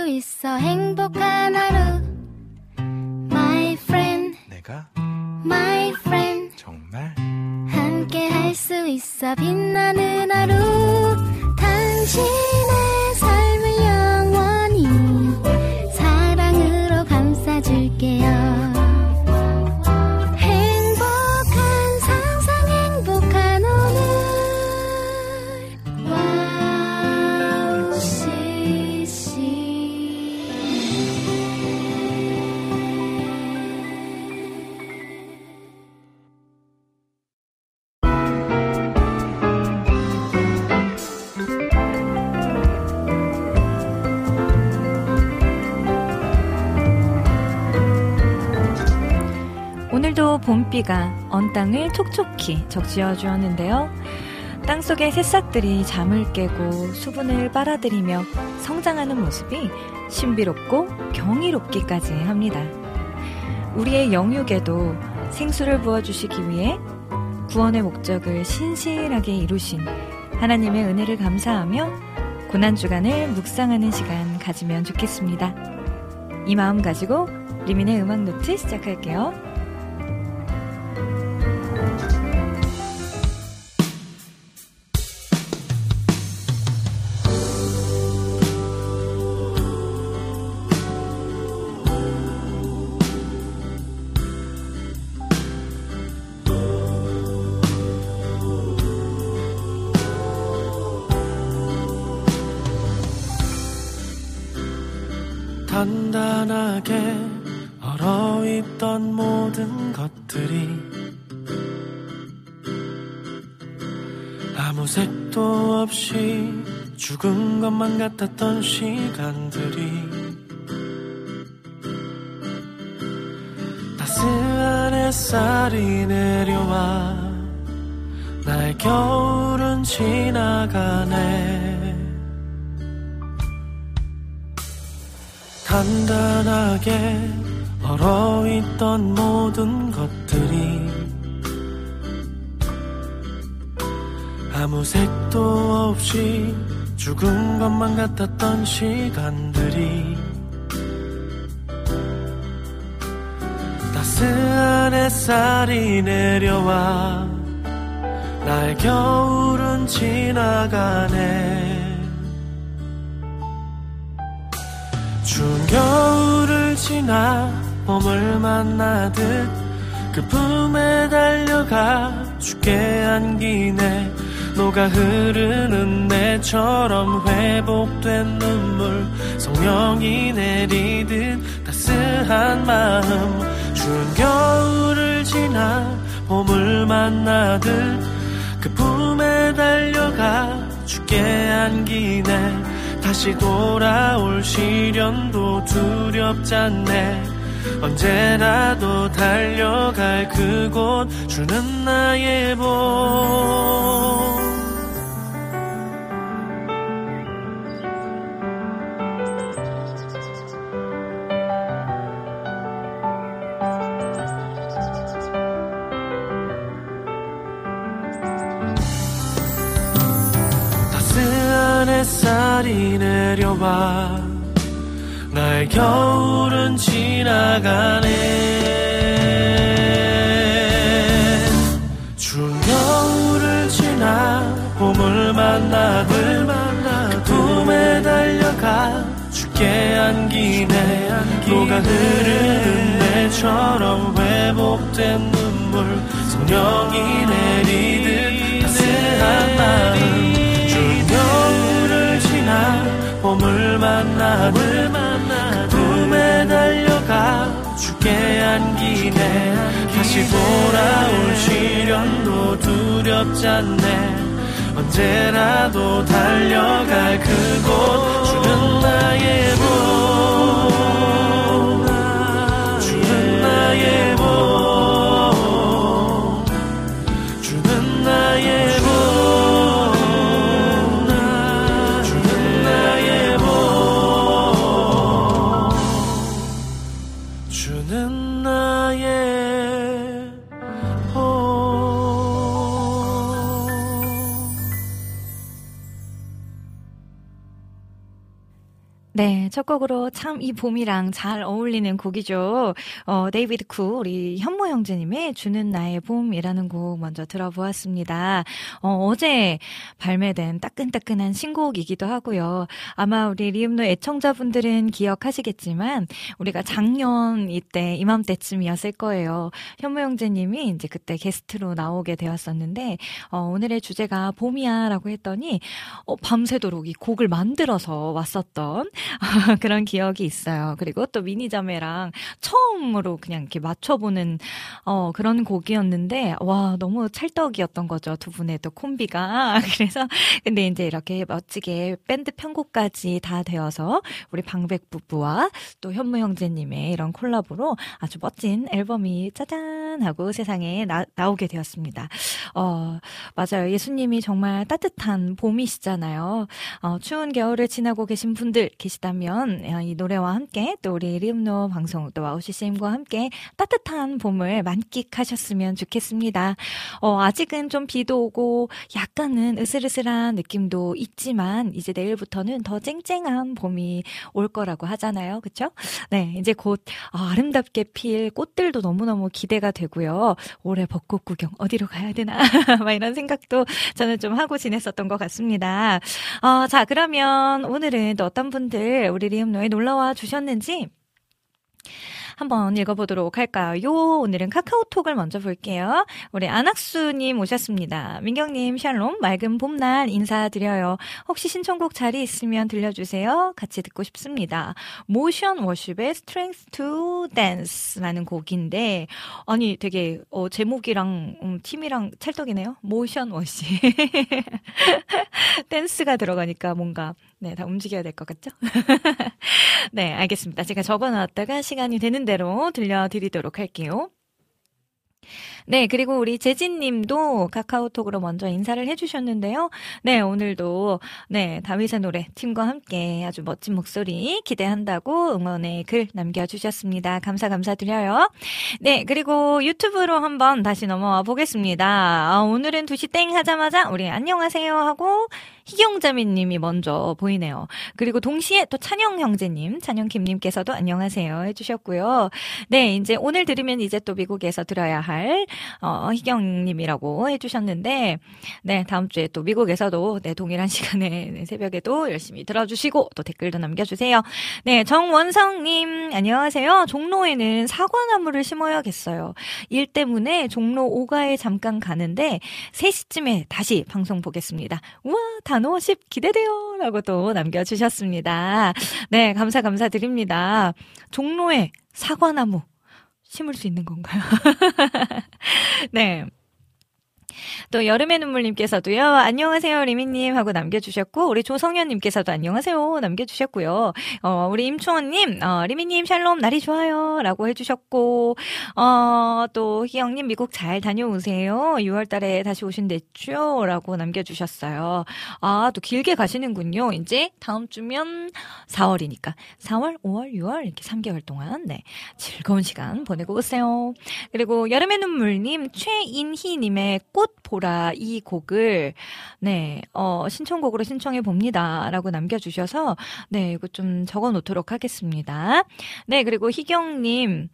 있어 행복한 하루 My friend 내가 My friend 정말 함께 할 수 있어 빛나는 하루 당신의 삶을 영원히 사랑으로 감싸줄게요 오늘도 봄비가 언 땅을 촉촉히 적시어 주었는데요. 땅속의 새싹들이 잠을 깨고 수분을 빨아들이며 성장하는 모습이 신비롭고 경이롭기까지 합니다. 우리의 영육에도 생수를 부어주시기 위해 구원의 목적을 신실하게 이루신 하나님의 은혜를 감사하며 고난주간을 묵상하는 시간 가지면 좋겠습니다. 이 마음 가지고 리민의 음악노트 시작할게요. 단단하게 얼어있던 모든 것들이 아무 색도 없이 죽은 것만 같았던 시간들이 따스한 햇살이 내려와 나의 겨울은 지나가네 단단하게 얼어있던 모든 것들이 아무 색도 없이 죽은 것만 같았던 시간들이 따스한 햇살이 내려와 나의 겨울은 지나가네 추운 겨울을 지나 봄을 만나듯 그 품에 달려가 죽게 안기네 녹아 흐르는 내처럼 회복된 눈물 성령이 내리듯 따스한 마음 추운 겨울을 지나 봄을 만나듯 그 품에 달려가 죽게 안기네 다시 돌아올 시련도 두렵지 않네 언제라도 달려갈 그곳 주는 나의 봄 햇살이 내려와 나의 겨울은 지나가네 추운 겨울을 지나 봄을 만나듯 그 품에 달려가 죽게 안기네 녹아 흐르는 내처럼 회복된 눈물 성령이 내리듯 따스한 마음 겨울을 지나 봄을 만나듯 그 품에 달려가 죽게 안기네 다시 돌아올 시련도 두렵지 않네 언제라도 달려갈 그곳 주는 나의 봄 주는 나의 봄 주는 나의 봄 네, 첫 곡으로 참 이 봄이랑 잘 어울리는 곡이죠. 데이비드 쿨, 우리 현모 형제님의 주는 나의 봄이라는 곡 먼저 들어보았습니다. 어제 발매된 따끈따끈한 신곡이기도 하고요. 아마 우리 리음노 애청자분들은 기억하시겠지만 우리가 작년 이맘때쯤이었을 거예요. 현모 형제님이 이제 그때 게스트로 나오게 되었었는데 오늘의 주제가 봄이야라고 했더니 밤새도록 이 곡을 만들어서 왔었던 그런 기억이 있어요. 그리고 또 미니자매랑 처음으로 그냥 이렇게 맞춰보는 그런 곡이었는데 와 너무 찰떡이었던 거죠. 두 분의 또 콤비가. 그래서 근데 이제 이렇게 멋지게 밴드 편곡까지 다 되어서 우리 방백 부부와 또 현무 형제님의 이런 콜라보로 아주 멋진 앨범이 짜잔 하고 세상에 나오게 되었습니다. 맞아요. 예수님이 정말 따뜻한 봄이시잖아요. 추운 겨울을 지나고 계신 분들 계시다면 이 노래와 함께 또 우리 리음노 방송 또 와우CCM과 함께 따뜻한 봄을 만끽하셨으면 좋겠습니다. 아직은 좀 비도 오고 약간은 으슬으슬한 느낌도 있지만 이제 내일부터는 더 쨍쨍한 봄이 올 거라고 하잖아요. 그렇죠? 네, 이제 곧 아름답게 필 꽃들도 너무너무 기대가 되고요. 올해 벚꽃 구경 어디로 가야 되나 막 이런 생각도 저는 좀 하고 지냈었던 것 같습니다. 자, 그러면 오늘은 또 어떤 분들 우리 리음노에 놀러와 주셨는지 한번 읽어보도록 할까요? 오늘은 카카오톡을 먼저 볼게요. 우리 안학수님 오셨습니다. 민경님 샬롬, 맑은 봄날 인사드려요. 혹시 신청곡 자리 있으면 들려주세요. 같이 듣고 싶습니다. 모션 워십의 Strength to Dance라는 곡인데 아니 되게 제목이랑 팀이랑 찰떡이네요. 모션 워십 댄스가 들어가니까 뭔가 다 움직여야 될 것 같죠? 네, 알겠습니다. 제가 적어놨다가 시간이 되는 대로 들려드리도록 할게요. 네, 그리고 우리 재진님도 카카오톡으로 먼저 인사를 해주셨는데요. 네, 오늘도 다윗의 노래 팀과 함께 아주 멋진 목소리 기대한다고 응원의 글 남겨주셨습니다. 감사드려요. 네, 그리고 유튜브로 한번 다시 넘어와 보겠습니다. 오늘은 2시 땡 하자마자 우리 안녕하세요 하고 희경자매님이 먼저 보이네요. 그리고 동시에 또 찬영 형제님, 찬영 김님께서도 안녕하세요 해주셨고요. 네, 이제 오늘 들으면 이제 또 미국에서 들어야 할 희경님이라고 해주셨는데, 네, 다음 주에 또 미국에서도 동일한 시간에 새벽에도 열심히 들어주시고 또 댓글도 남겨주세요. 네, 정원성님 안녕하세요. 종로에는 사과나무를 심어야겠어요. 일 때문에 종로 5가에 잠깐 가는데 3시쯤에 다시 방송 보겠습니다. 우와, 단호 10 기대돼요 라고 또 남겨주셨습니다. 네, 감사드립니다. 종로에 사과나무 심을 수 있는 건가요? 네. 또 여름의 눈물님께서도요. 안녕하세요 리미님 하고 남겨주셨고 우리 조성현님께서도 안녕하세요 남겨주셨고요. 우리 임초원님 리미님 샬롬 날이 좋아요 라고 해주셨고 또 희영님 미국 잘 다녀오세요. 6월달에 다시 오신댔죠 라고 남겨주셨어요. 또 길게 가시는군요. 이제 다음 주면 4월이니까 4월, 5월, 6월 이렇게 3개월 동안 즐거운 시간 보내고 오세요. 그리고 여름의 눈물님 최인희님의 꽃 보라 이 곡을 신청곡으로 신청해 봅니다 라고 남겨주셔서 이거 좀 적어 놓도록 하겠습니다. 네, 그리고 희경님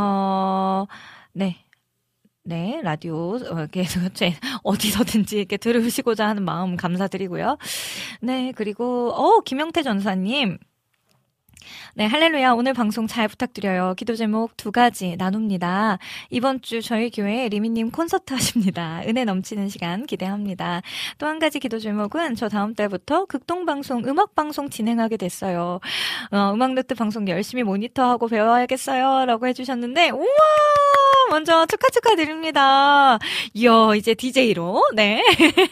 라디오 계속 어디서든지 이렇게 들으시고자 하는 마음 감사드리고요. 네, 그리고 김영태 전사님 네, 할렐루야. 오늘 방송 잘 부탁드려요. 기도 제목 2가지 나눕니다. 이번 주 저희 교회 리미님 콘서트 하십니다. 은혜 넘치는 시간 기대합니다. 또 한 가지 기도 제목은 저 다음 달부터 극동방송, 음악방송 진행하게 됐어요. 음악노트 방송 열심히 모니터하고 배워야겠어요. 라고 해주셨는데, 우와! 먼저 축하드립니다. 이야, 이제 DJ로, 네.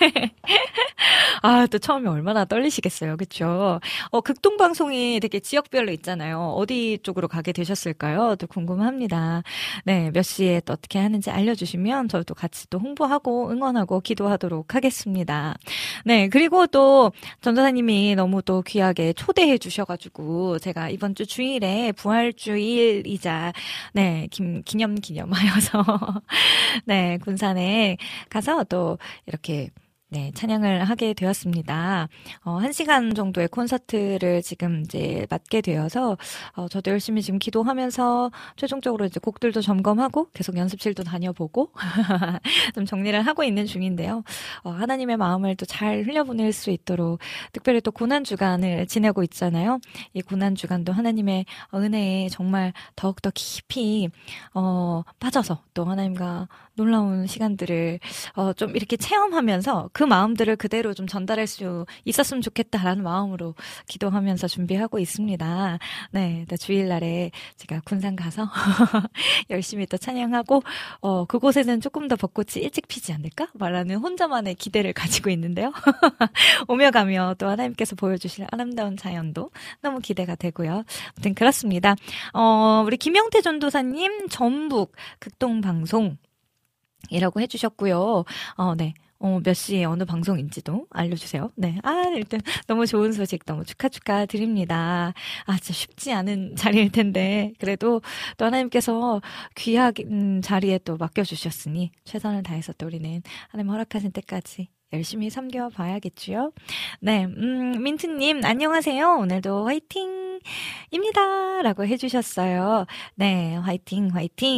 또 처음에 얼마나 떨리시겠어요. 그쵸? 극동방송이 되게 지역별로 있잖아요. 어디 쪽으로 가게 되셨을까요? 또 궁금합니다. 네, 몇 시에 또 어떻게 하는지 알려주시면 저도 같이 또 홍보하고 응원하고 기도하도록 하겠습니다. 네, 그리고 또 전도사님이 너무 또 귀하게 초대해 주셔가지고 제가 이번 주 주일에 부활주일이자 기념하여서 군산에 가서 또 이렇게 네, 찬양을 하게 되었습니다. 1시간 정도의 콘서트를 지금 이제 맡게 되어서, 저도 열심히 지금 기도하면서 최종적으로 이제 곡들도 점검하고 계속 연습실도 다녀보고, 좀 정리를 하고 있는 중인데요. 하나님의 마음을 또 잘 흘려보낼 수 있도록, 특별히 또 고난주간을 지내고 있잖아요. 이 고난주간도 하나님의 은혜에 정말 더욱더 깊이, 빠져서 또 하나님과 놀라운 시간들을, 좀 이렇게 체험하면서 그 마음들을 그대로 좀 전달할 수 있었으면 좋겠다라는 마음으로 기도하면서 준비하고 있습니다. 네, 주일날에 제가 군산 가서 열심히 또 찬양하고 그곳에는 조금 더 벚꽃이 일찍 피지 않을까? 말하는 혼자만의 기대를 가지고 있는데요. 오며 가며 또 하나님께서 보여주실 아름다운 자연도 너무 기대가 되고요. 아무튼 그렇습니다. 우리 김영태 전도사님 전북 극동방송 이라고 해주셨고요. 네. 몇 시에 어느 방송인지도 알려주세요. 네. 일단 너무 좋은 소식 너무 축하드립니다. 진짜 쉽지 않은 자리일 텐데, 그래도 또 하나님께서 귀한 자리에 또 맡겨주셨으니, 최선을 다해서 또 우리는 하나님 허락하신 때까지 열심히 섬겨봐야겠지요. 네, 민트님, 안녕하세요. 오늘도 화이팅! 입니다. 라고 해주셨어요. 네, 화이팅.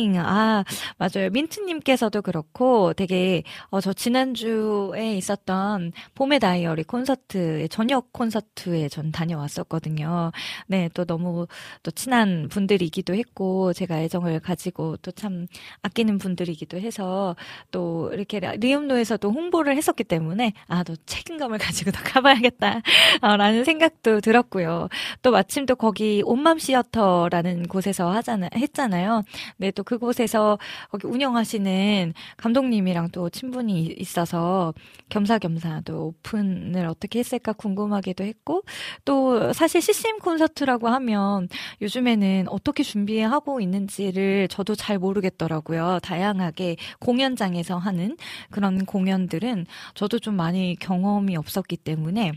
맞아요. 민트님께서도 그렇고 되게, 저 지난주에 있었던 봄의 다이어리 콘서트에, 저녁 콘서트에 전 다녀왔었거든요. 네, 또 너무 또 친한 분들이기도 했고, 제가 애정을 가지고 또 참 아끼는 분들이기도 해서, 또 이렇게 리움노에서도 홍보를 했었기 때문에, 또 책임감을 가지고 더 가봐야겠다, 라는 생각도 들었고요. 또 마침 또 거기 온맘 시어터라는 곳에서 했잖아요. 네, 또 그곳에서 거기 운영하시는 감독님이랑 또 친분이 있어서 겸사겸사 또 오픈을 어떻게 했을까 궁금하기도 했고, 또 사실 CCM 콘서트라고 하면 요즘에는 어떻게 준비하고 있는지를 저도 잘 모르겠더라고요. 다양하게 공연장에서 하는 그런 공연들은 저도 좀 많이 경험이 없었기 때문에,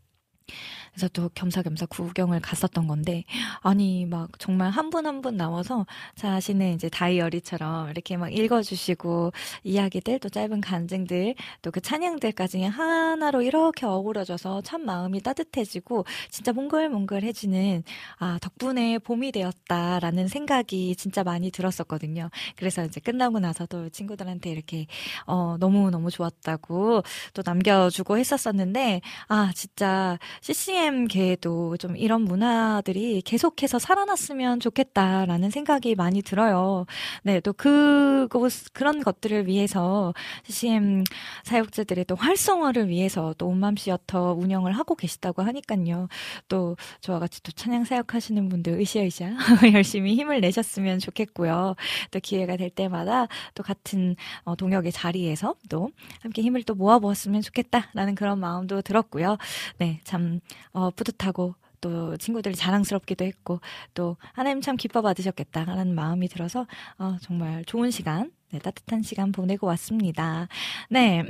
그래서 또 겸사겸사 구경을 갔었던 건데, 아니 막 정말 한 분 한 분 나와서 자신의 이제 다이어리처럼 이렇게 막 읽어주시고, 이야기들 또 짧은 간증들 또 그 찬양들까지 하나로 이렇게 어우러져서 참 마음이 따뜻해지고 진짜 몽글몽글해지는, 덕분에 봄이 되었다라는 생각이 진짜 많이 들었었거든요. 그래서 이제 끝나고 나서도 친구들한테 이렇게 너무너무 좋았다고 또 남겨주고 했었었는데, 진짜 CCM계에도 좀 이런 문화들이 계속해서 살아났으면 좋겠다라는 생각이 많이 들어요. 네, 또 그런 것들을 위해서 CCM 사역자들의 또 활성화를 위해서 또 온맘 시어터 운영을 하고 계시다고 하니까요. 또 저와 같이 또 찬양 사역하시는 분들 으쌰으쌰 열심히 힘을 내셨으면 좋겠고요. 또 기회가 될 때마다 또 같은 동역의 자리에서 또 함께 힘을 또 모아보았으면 좋겠다라는 그런 마음도 들었고요. 네, 참 뿌듯하고 또 친구들이 자랑스럽기도 했고, 또 하나님 참 기뻐 받으셨겠다라는 마음이 들어서 정말 좋은 시간, 네, 따뜻한 시간 보내고 왔습니다. 네,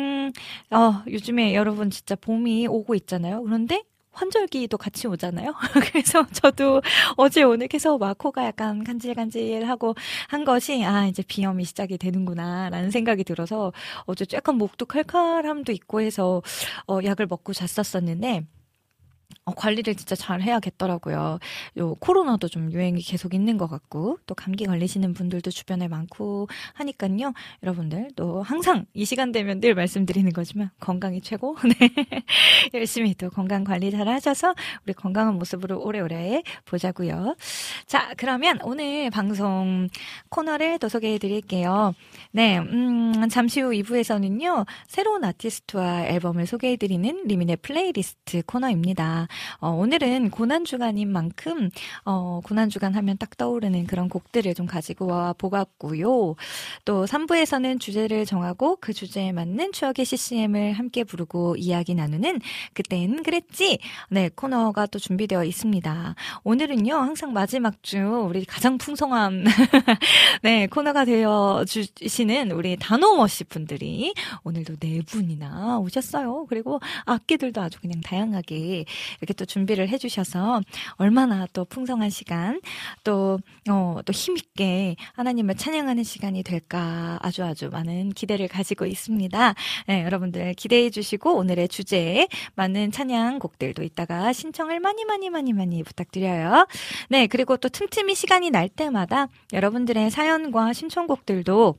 요즘에 여러분 진짜 봄이 오고 있잖아요. 그런데 환절기도 같이 오잖아요. 그래서 저도 어제 오늘 계속 막 코가 약간 간질간질하고 한 것이 이제 비염이 시작이 되는구나라는 생각이 들어서 어제 약간 목도 칼칼함도 있고 해서 약을 먹고 잤었었는데, 관리를 진짜 잘 해야겠더라고요. 코로나도 좀 유행이 계속 있는 것 같고, 또 감기 걸리시는 분들도 주변에 많고 하니까요. 여러분들 또 항상 이 시간 되면 늘 말씀드리는 거지만 건강이 최고. 네. 열심히 또 건강 관리 잘 하셔서 우리 건강한 모습으로 오래오래 보자고요. 자, 그러면 오늘 방송 코너를 또 소개해 드릴게요. 네, 잠시 후 2부에서는요, 새로운 아티스트와 앨범을 소개해 드리는 리민의 플레이리스트 코너입니다. 오늘은 고난주간인 만큼 고난주간 하면 딱 떠오르는 그런 곡들을 좀 가지고 와 보았고요. 또 3부에서는 주제를 정하고 그 주제에 맞는 추억의 CCM을 함께 부르고 이야기 나누는 그땐 그랬지? 네, 코너가 또 준비되어 있습니다. 오늘은요, 항상 마지막 주 우리 가장 풍성한 네, 코너가 되어 주시는 우리 단호머씨 분들이 오늘도 4분이나 오셨어요. 그리고 악기들도 아주 그냥 다양하게 이렇게 또 준비를 해주셔서 얼마나 또 풍성한 시간, 또 힘있게 하나님을 찬양하는 시간이 될까 아주 많은 기대를 가지고 있습니다. 네, 여러분들 기대해 주시고 오늘의 주제에 맞는 찬양곡들도 이따가 신청을 많이 부탁드려요. 네, 그리고 또 틈틈이 시간이 날 때마다 여러분들의 사연과 신청곡들도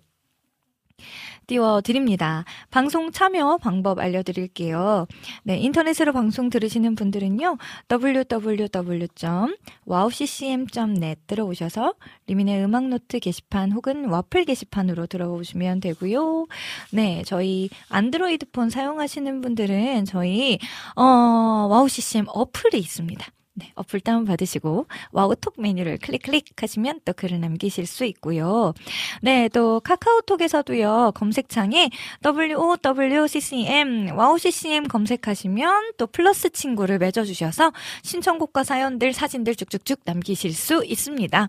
띄워드립니다. 방송 참여 방법 알려드릴게요. 네, 인터넷으로 방송 들으시는 분들은요, www.wowccm.net 들어오셔서 리민의 음악노트 게시판 혹은 와플 게시판으로 들어오시면 되고요. 네, 저희 안드로이드폰 사용하시는 분들은 저희 와우CCM 어플이 있습니다. 네, 어플 다운받으시고 와우톡 메뉴를 클릭하시면 또 글을 남기실 수 있고요. 네, 또 카카오톡에서도요. 검색창에 WOWCCM, 와우CCM 검색하시면 또 플러스 친구를 맺어주셔서 신청곡과 사연들, 사진들 쭉쭉쭉 남기실 수 있습니다.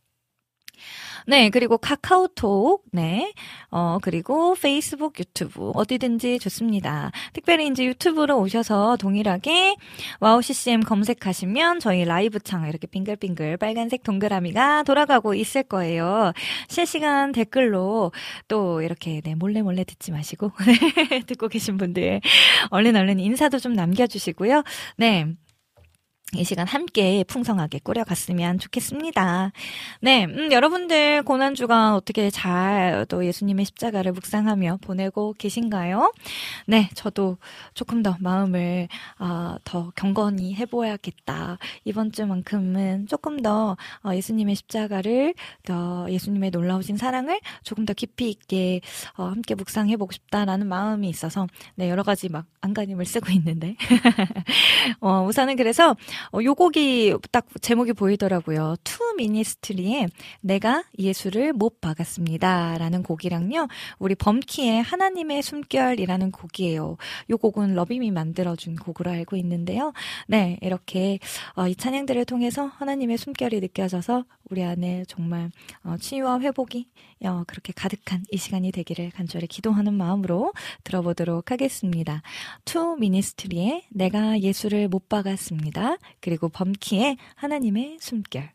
네, 그리고 카카오톡, 네, 그리고 페이스북, 유튜브, 어디든지 좋습니다. 특별히 이제 유튜브로 오셔서 동일하게 와우CCM 검색하시면 저희 라이브 창 이렇게 빙글빙글 빨간색 동그라미가 돌아가고 있을 거예요. 실시간 댓글로 또 이렇게, 네, 몰래 듣지 마시고, 듣고 계신 분들, 얼른 인사도 좀 남겨주시고요. 네. 이 시간 함께 풍성하게 꾸려갔으면 좋겠습니다. 네, 여러분들 고난주간 어떻게 잘 또 예수님의 십자가를 묵상하며 보내고 계신가요? 네, 저도 조금 더 마음을 더 경건히 해보아야겠다. 이번 주만큼은 조금 더 예수님의 십자가를, 더 예수님의 놀라우신 사랑을 조금 더 깊이 있게 함께 묵상해보고 싶다라는 마음이 있어서 네, 여러 가지 막 안간힘을 쓰고 있는데 우선은 그래서 요 곡이 딱 제목이 보이더라고요. 투 미니스트리의 내가 예수를 못 박았습니다 라는 곡이랑요, 우리 범키의 하나님의 숨결이라는 곡이에요. 요 곡은 러빔이 만들어준 곡으로 알고 있는데요. 네, 이렇게 이 찬양들을 통해서 하나님의 숨결이 느껴져서 우리 안에 정말 치유와 회복이 그렇게 가득한 이 시간이 되기를 간절히 기도하는 마음으로 들어보도록 하겠습니다. 투 미니스트리의 내가 예수를 못 박았습니다. 그리고 범키의 하나님의 숨결.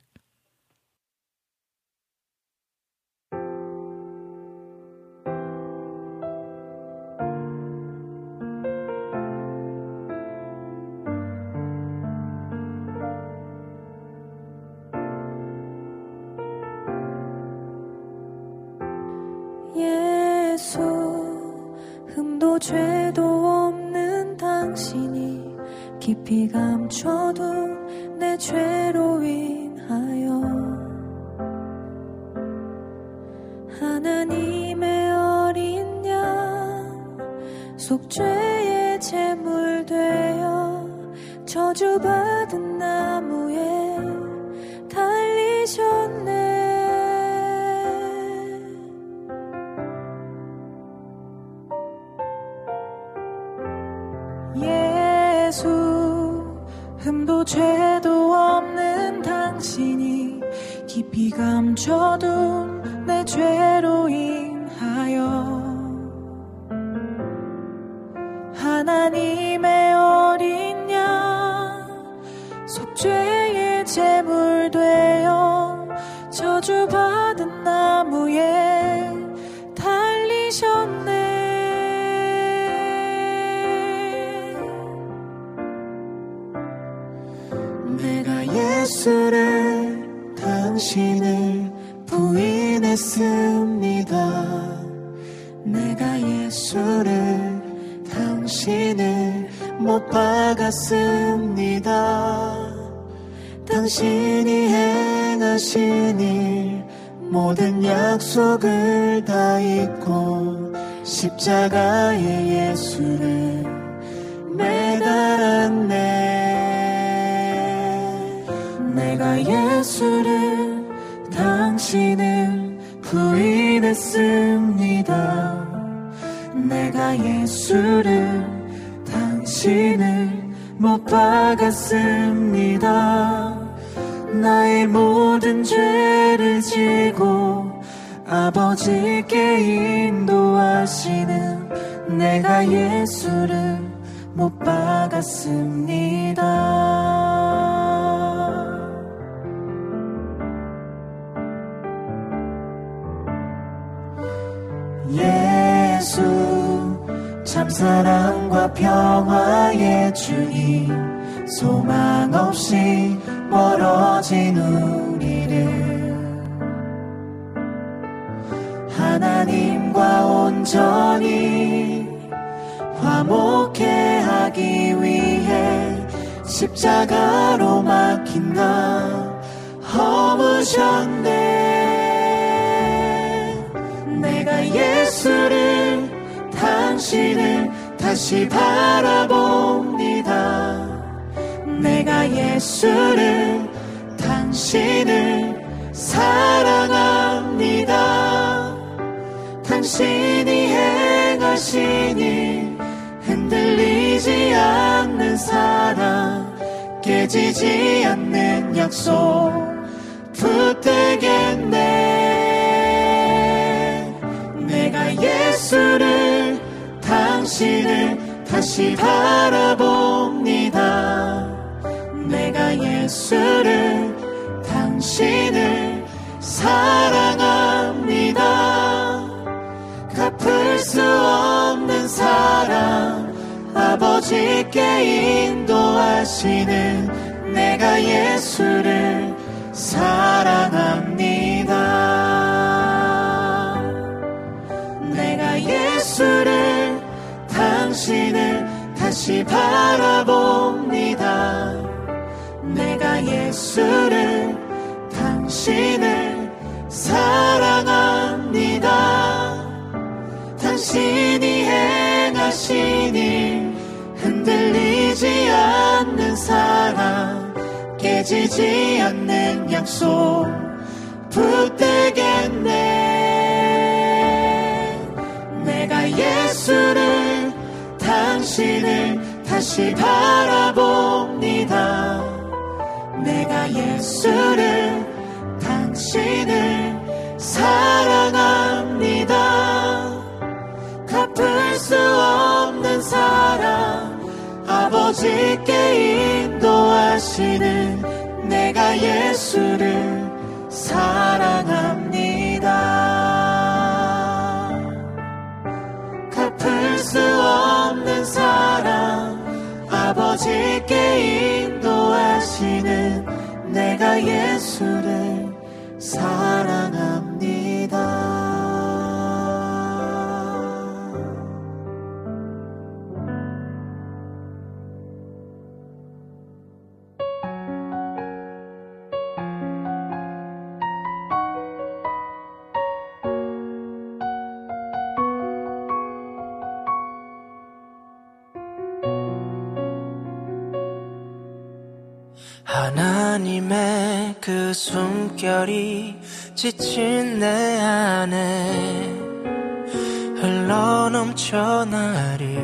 예수, 흠도 죄도 없는 당신이 깊이 감춰둔 내 죄로 인하여 하나님의 어린 양 속죄의 제물 되어 저주받은 나무에 달리셨네. 예수, 흠도 죄도 없는 당신이 깊이 감춰둔 내 죄로 인하여 하나님의 어린 양 속죄의 제물 되어 저주받은 나무에 달리셨네. 내가 예수를 당신을 부인했습니다. 내가 예수를 당신을 못 박았습니다. 당신이 행하신 일 모든 약속을 다 잊고 십자가에 예수를 매달았네. 내가 예수를 당신을 부인했습니다. 내가 예수를 당신을 못 박았습니다. 나의 모든 죄를 지고 아버지께 인도하시는 내가 예수를 못 박았습니다. 예수 참 사랑과 평화의 주님, 소망 없이 멀어진 우리를 하나님과 온전히 화목해 하기 위해 십자가로 막힌 나 허무셨네. 내가 예수를, 당신을 다시 바라봅니다. 내가 예수를, 당신을 사랑합니다. 당신이 행하신 일, 흔들리지 않는 사랑, 깨지지 않는 약속 붙들겠네. 내가 예수를, 당신을 다시 바라봅니다. 내가 예수를, 당신을 사랑합니다. 갚을 수 없는 사랑, 아버지께 인도하시는 내가 예수를 사랑합니다. 내가 예수를, 당신을 다시 바라봅니다. 내가 예수를, 당신을 사랑합니다. 당신이 행하신 일, 흔들리지 않는 사랑, 깨지지 않는 약속 붙들겠네. 내가 예수를, 당신을 다시 바라봅니다. 내가 예수를, 당신을 사랑합니다. 갚을 수 없는 사랑, 아버지께 인도하시는 내가 예수를 사랑합니다. 갚을 수 없는 사랑, 아버지께 인도하시는 내가 예수를 사랑합니다. 하나님의 그 숨결이 지친 내 안에 흘러넘쳐 나를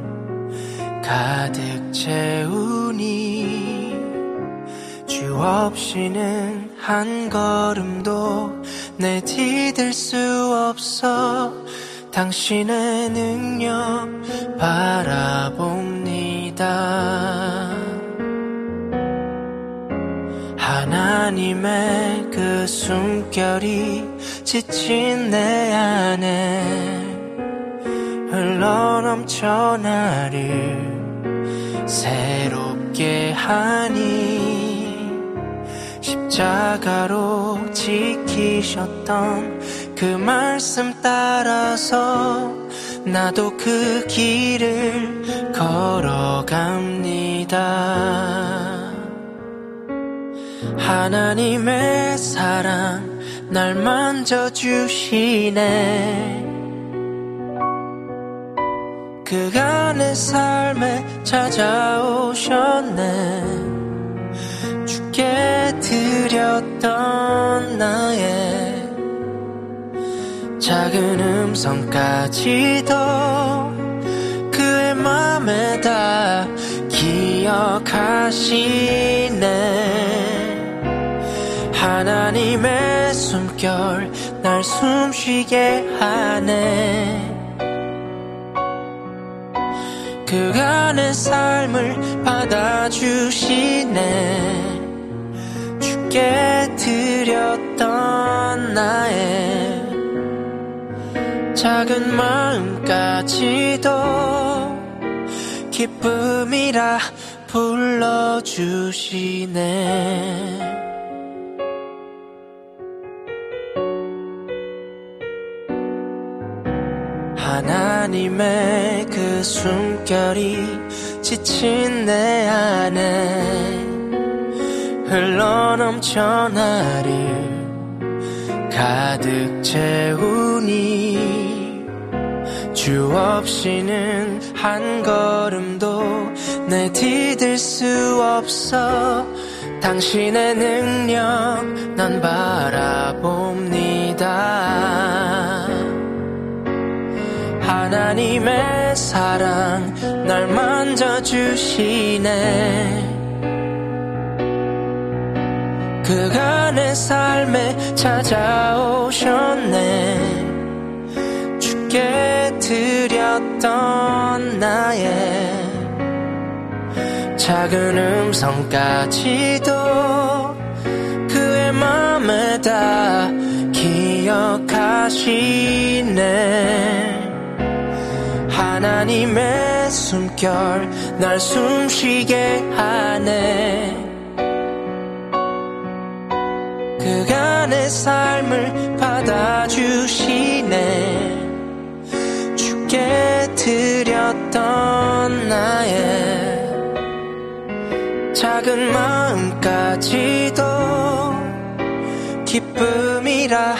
가득 채우니 주 없이는 한 걸음도 내 디딜 수 없어 당신의 능력 바라봅니다. 하나님의 그 숨결이 지친 내 안에 흘러넘쳐 나를 새롭게 하니 십자가로 지키셨던 그 말씀 따라서 나도 그 길을 걸어갑니다. 하나님의 사랑 날 만져주시네. 그간의 삶에 찾아오셨네. 주께 드렸던 나의 작은 음성까지도 그의 맘에 다 기억하시네. 하나님의 숨결 날 숨쉬게 하네. 그간의 삶을 받아주시네. 주께 드렸던 나의 작은 마음까지도 기쁨이라 불러주시네. 하나님의 그 숨결이 지친 내 안에 흘러넘쳐 나를 가득 채우니 주 없이는 한 걸음도 내 디딜 수 없어. 당신의 능력 난 바라봅니다. 하나님의 사랑 날 만져주시네. 그간의 삶에 찾아오셨네. 주께 드렸던 나의 작은 음성까지도 그의 맘에 다 기억하시네. 하나님의 숨결 날 숨쉬게 하네. 그간의 삶을 받아주시네. 주께 드렸던 나의 작은 마음까지도 기쁨이라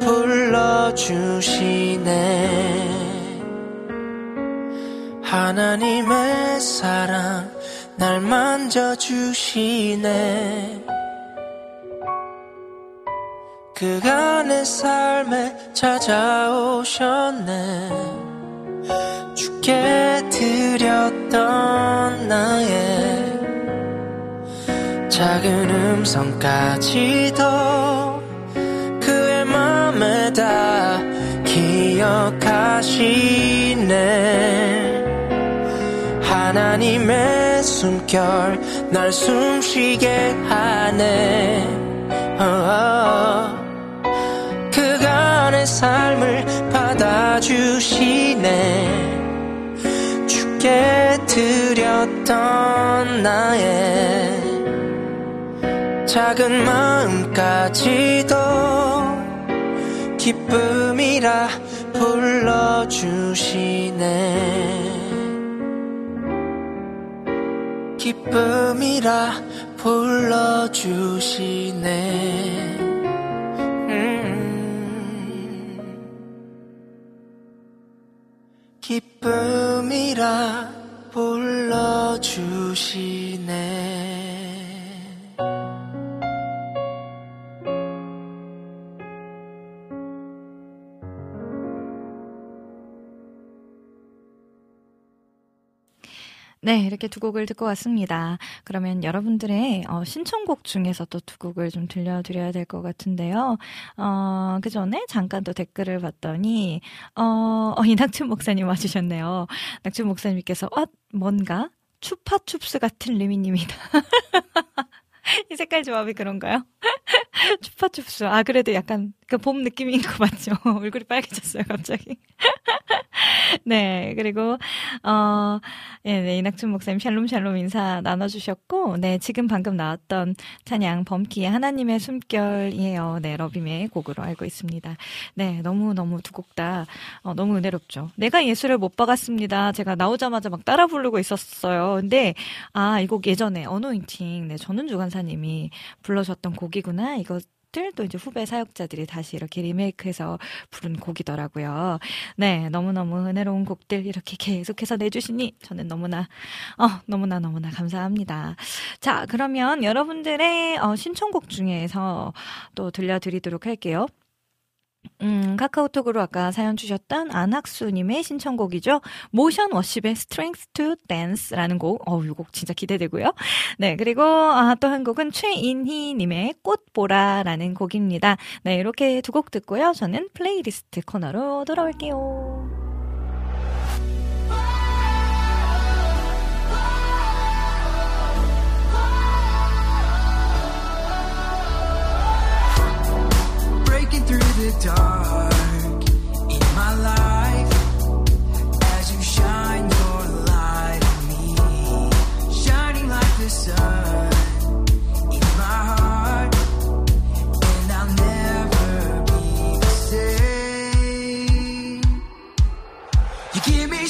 불러주시네. 하나님의 사랑 날 만져주시네. 그간의 삶에 찾아오셨네. 주께 드렸던 나의 작은 음성까지도 그의 맘에 다 기억하시네. 하나님의 숨결 날 숨쉬게 하네. 그간의 삶을 받아주시네. 주께 드렸던 나의 작은 마음까지도 기쁨이라 불러주시네. 기쁨이라 불러주시네. 기쁨이라 불러주시네. 네, 이렇게 두 곡을 듣고 왔습니다. 그러면 여러분들의 신청곡 중에서 또 두 곡을 좀 들려드려야 될 것 같은데요. 그 전에 잠깐 또 댓글을 봤더니 이낙춘 목사님 와주셨네요. 낙춘 목사님께서 뭔가 추파춥스 같은 리미님이다. 이 색깔 조합이 그런가요? 추파춥스. 그래도 약간 그 봄 느낌인 거 맞죠? 얼굴이 빨개졌어요, 갑자기. 네, 그리고, 네, 이낙춘 목사님 샬롬 인사 나눠주셨고, 네, 지금 방금 나왔던 찬양 범키의 하나님의 숨결이에요. 네, 러빔의 곡으로 알고 있습니다. 네, 너무너무 두 곡 다, 너무 은혜롭죠. 내가 예수를 못 박았습니다. 제가 나오자마자 막 따라 부르고 있었어요. 근데, 이 곡 예전에 어노인팅, 네, 전은주 간사님이 불러줬던 곡이구나. 또 이제 후배 사역자들이 다시 이렇게 리메이크해서 부른 곡이더라고요. 네, 너무너무 은혜로운 곡들 이렇게 계속해서 내주시니 저는 너무나 감사합니다. 자, 그러면 여러분들의 신청곡 중에서 또 들려드리도록 할게요. 카카오톡으로 아까 사연 주셨던 안학수님의 신청곡이죠. 모션 워십의 Strength to Dance라는 곡. 이 곡 진짜 기대되고요. 네, 그리고 또 한 곡은 최인희님의 꽃보라라는 곡입니다. 네, 이렇게 두 곡 듣고요. 저는 플레이리스트 코너로 돌아올게요.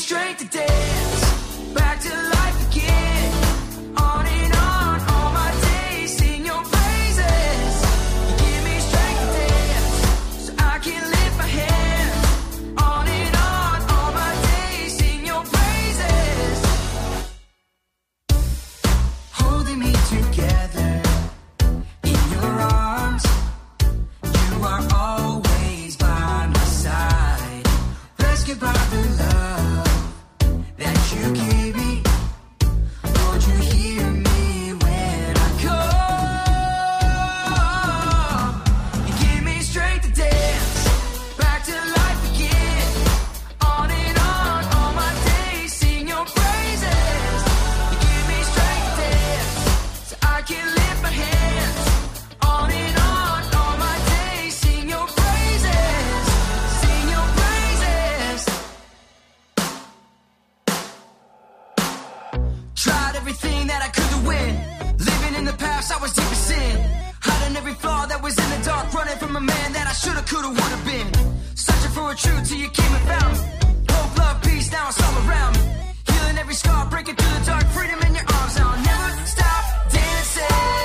strength to dance, back to life again. On and on, all my days, sing your praises. You give me strength to dance, so I can lift my hand. On and on, all my days, sing your praises. Holding me together in your arms, you are always by my side. Rescued by the love that you gave me. Lord, you hear me when I call. You give me strength to dance, back to life again. On and on, all my days, sing your praises. You give me strength to dance, so I can lift my hands. On and on, all my days, sing your praises. Sing your praises. Tried everything that I could to win. Living in the past, I was deep in sin. Hiding every flaw that was in the dark. Running from a man that I shoulda, coulda, woulda been. Searching for a truth till you came and found me. Hope, love, peace, now it's all around me. Healing every scar, breaking through the dark. Freedom in your arms, I'll never stop dancing.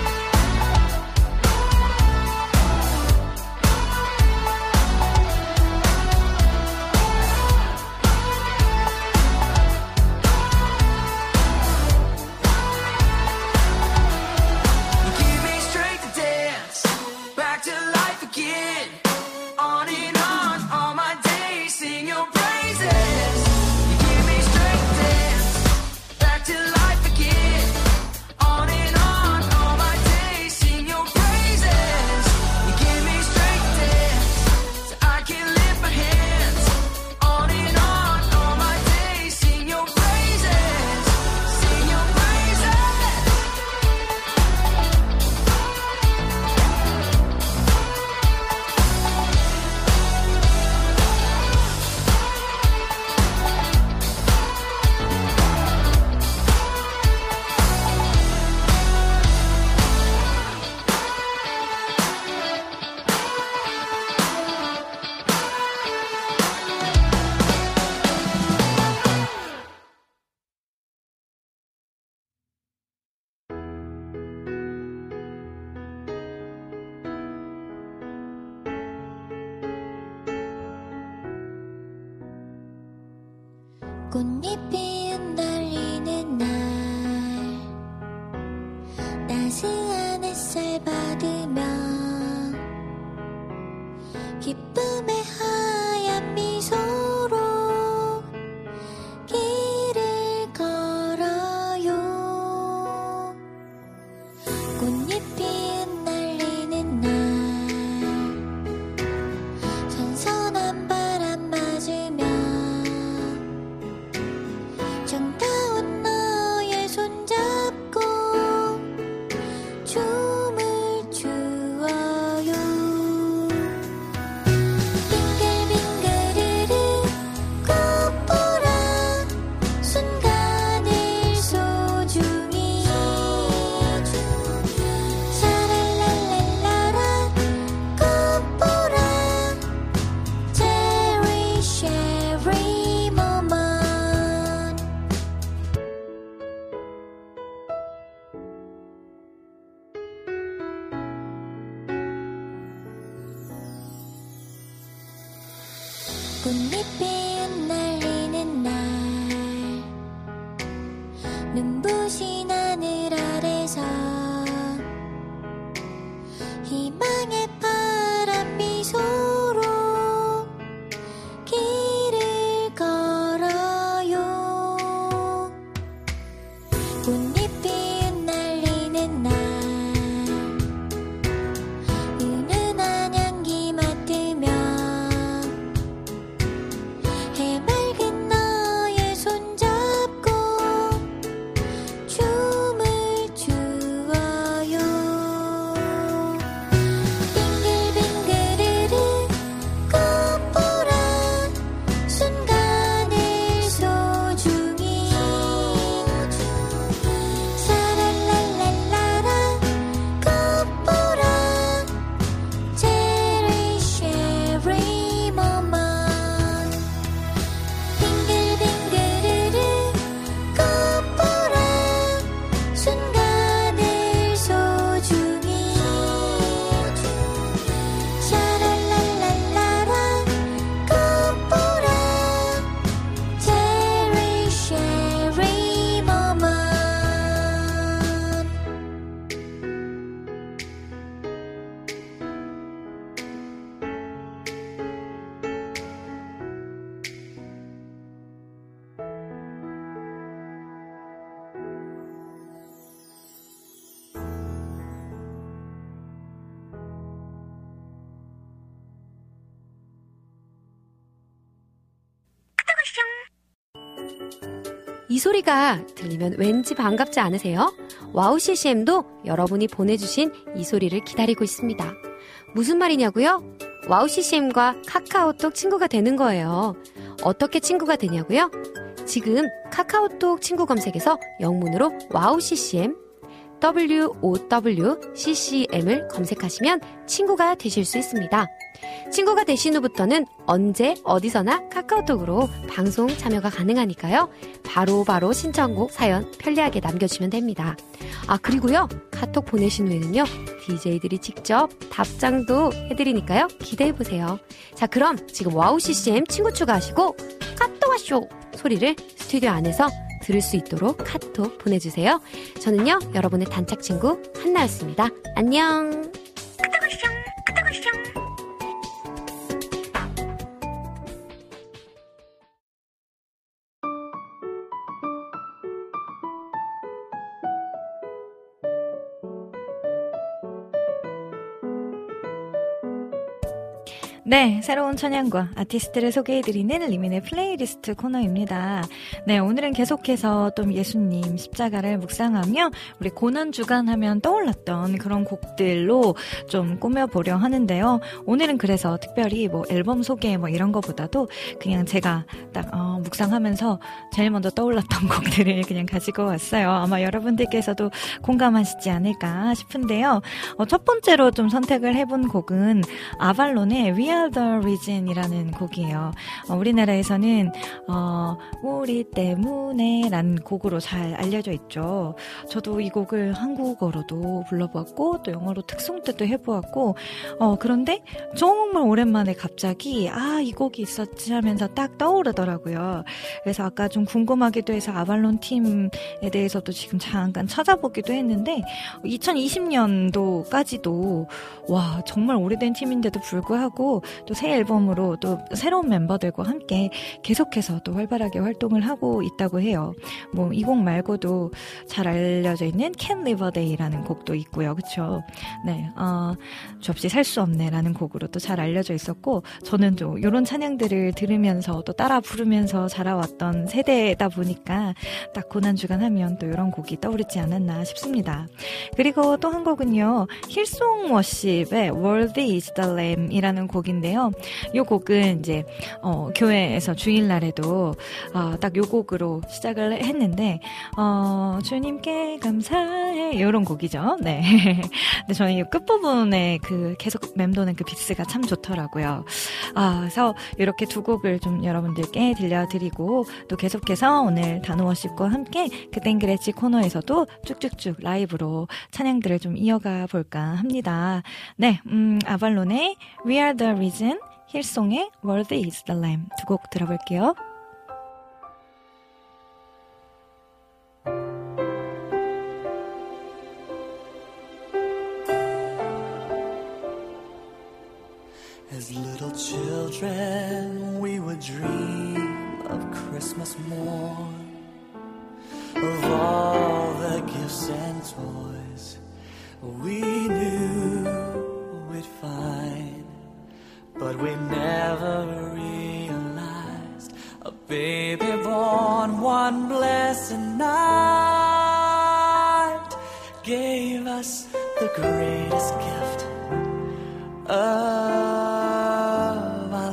You give me strength to dance, back to life again. On and on, all my days, sing your praises. You give me strength to dance, back to life again. On and on, all my days, sing your praises. You give me strength to dance, so I can lift my hands. On and on, all my days, sing your praises. Sing your praises. 꽃잎이 흩날리는 날 따스한 햇살 받으며 기쁨의 하얀 미소로 길을 걸어요. 꽃잎이 흩날리는 날 선선한 바람 맞으며 정다운 너의 손잡고 춤을 추어요. 빙글빙글르르 꽃보라 순간을 소중히 샤랄랄랄라라 꽃보라 cherish every moment. 꽃잎이 흩날리는 날 눈부신 하늘 아래서 희망의 파란 미소로 길을 걸어요. 꽃잎이 흩날리는 날 은은한 향기 맡으며 해맑은 너의 손잡고 이 소리가 들리면 왠지 반갑지 않으세요? 와우 CCM도 여러분이 보내주신 이 소리를 기다리고 있습니다. 무슨 말이냐고요? 와우 CCM과 카카오톡 친구가 되는 거예요. 어떻게 친구가 되냐고요? 지금 카카오톡 친구 검색에서 영문으로 와우 CCM WOWCCM을 검색하시면 친구가 되실 수 있습니다. 친구가 되신 후부터는 언제 어디서나 카카오톡으로 방송 참여가 가능하니까요. 바로 신청곡 사연 편리하게 남겨주시면 됩니다. 아, 그리고요, 카톡 보내신 후에는요, DJ들이 직접 답장도 해드리니까요, 기대해보세요. 자, 그럼 지금 와우 CCM 친구 추가하시고 카톡 와쇼 소리를 스튜디오 안에서 들을 수 있도록 카톡 보내주세요. 저는요, 여러분의 단짝 친구 한나였습니다. 안녕. 네, 새로운 찬양과 아티스트를 소개해드리는 리민의 플레이리스트 코너입니다. 네, 오늘은 계속해서 또 예수님 십자가를 묵상하며 우리 고난주간 하면 떠올랐던 그런 곡들로 좀 꾸며보려 하는데요. 오늘은 그래서 특별히 뭐 앨범 소개 뭐 이런 거보다도 그냥 제가 딱 묵상하면서 제일 먼저 떠올랐던 곡들을 그냥 가지고 왔어요. 아마 여러분들께서도 공감하시지 않을까 싶은데요. 첫 번째로 좀 선택을 해본 곡은 아발론의 We Are the Reason 이라는 곡이에요. 우리나라에서는 우리 때문에 라는 곡으로 잘 알려져 있죠. 저도 이 곡을 한국어로도 불러보았고 또 영어로 특송때도 해보았고 그런데 정말 오랜만에 갑자기 이 곡이 있었지 하면서 딱 떠오르더라고요. 그래서 아까 좀 궁금하기도 해서 아발론 팀에 대해서도 지금 잠깐 찾아보기도 했는데 2020년도까지도 와 정말 오래된 팀인데도 불구하고 또 새 앨범으로 또 새로운 멤버들과 함께 계속해서 또 활발하게 활동을 하고 있다고 해요. 뭐 이 곡 말고도 잘 알려져 있는 Can't Live a Day라는 곡도 있고요. 그쵸? 네, 주 없이 살 수 없네라는 곡으로 또 잘 알려져 있었고 저는 좀 이런 찬양들을 들으면서 또 따라 부르면서 자라왔던 세대다 보니까 딱 고난주간 하면 또 이런 곡이 떠오르지 않았나 싶습니다. 그리고 또 한 곡은요. 힐송 워십의 Worthy is the Lamb 이라는 곡인데요. 이 곡은 이제 교회에서 주일날에도 딱 이 곡으로 시작을 했는데 주님께 감사해 이런 곡이죠. 네. 근데 저는 이 끝부분에 그 계속 맴도는 그 비트가 참 좋더라고요. 그래서 이렇게 두 곡을 좀 여러분들께 들려드리고 또 계속해서 오늘 단호워십과 함께 그땐 그랬지 코너에서도 쭉쭉쭉 라이브로 찬양들을 좀 이어가 볼까 합니다. 네, 아발론의 We Are the Reason, 힐송의 Worthy is the Lamb 두 곡 들어볼게요. As little children, we would dream of Christmas morn, of all the gifts and toys we knew we'd find, but we never realized a baby born one blessed night gave us the greatest gift of our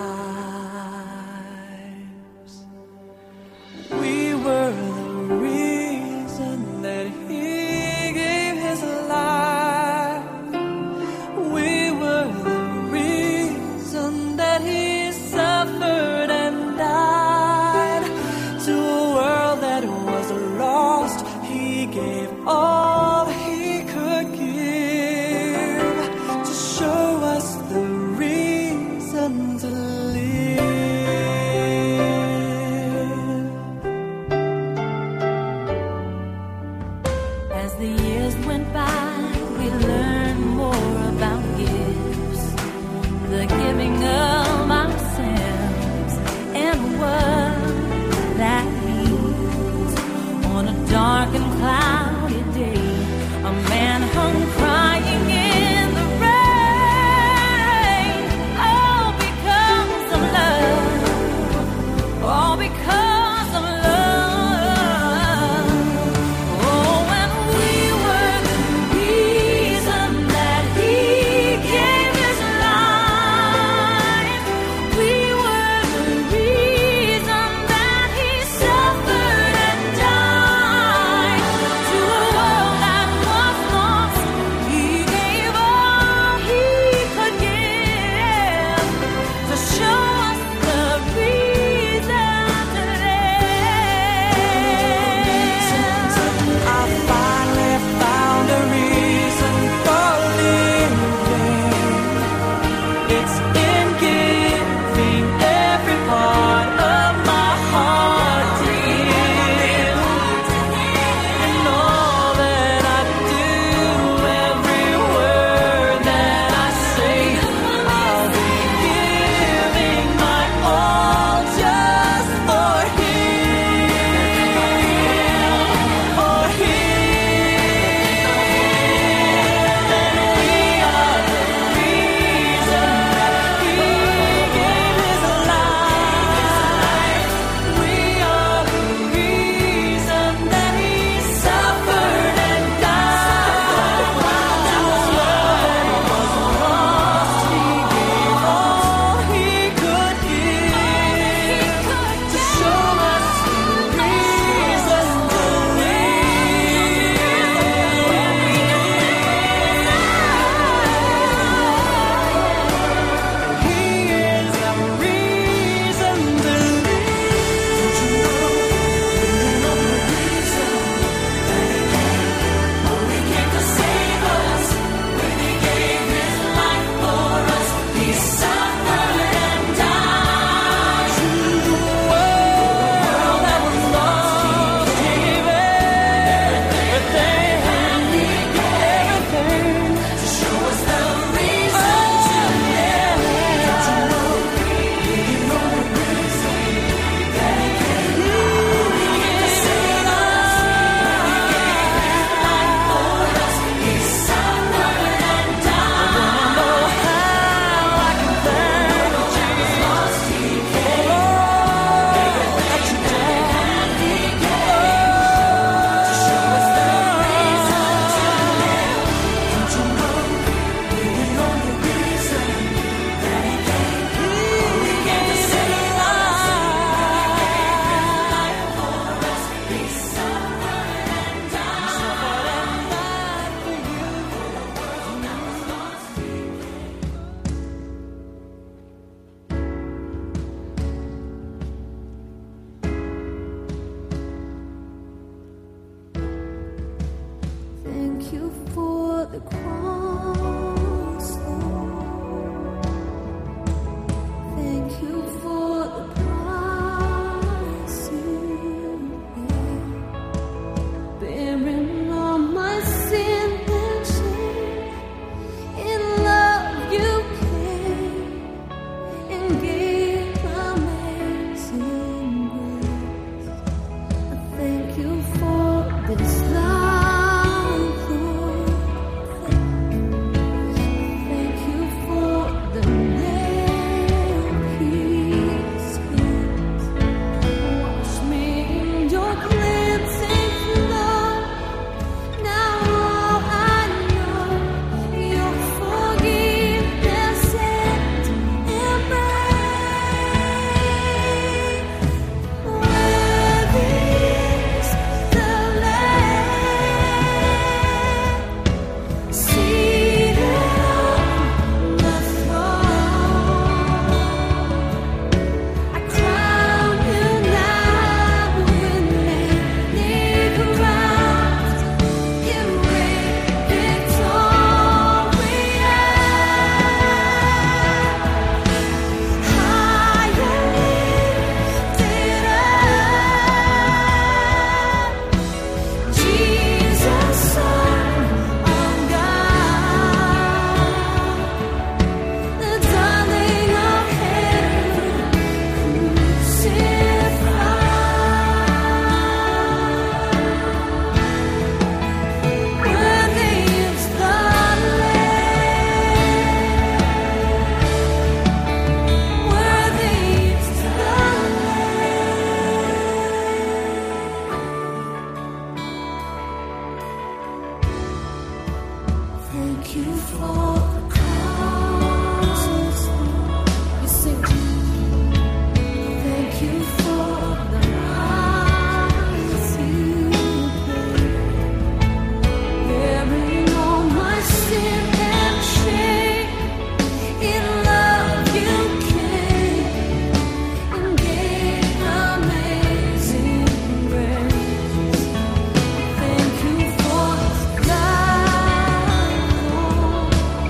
lives. We were the reason that He gave His life. We were the reason that He suffered and died. To a world that was lost, He gave all He could give to show us the cross, Lord. Thank you for the price you paid, bearing all my sin and shame. In love you came and gave amazing grace. I thank you for this life, Lord. Thank you for the nail-pierced hands. Wash me in your cleansing flood. Now all I know, your forgiveness and embrace. Worthy is the Lamb, seated on the throne. I crown you now with many crowns. You reign victorious. High and lifted up, Jesus, Son of God, the darling of heaven, crucified. Worthy is the Lamb. Worthy is the Lamb. Thank you for the cross. You sing. Thank you for the price you paid, bearing all my sin and shame. In love you came and gave amazing grace. Thank you for this life, Lord.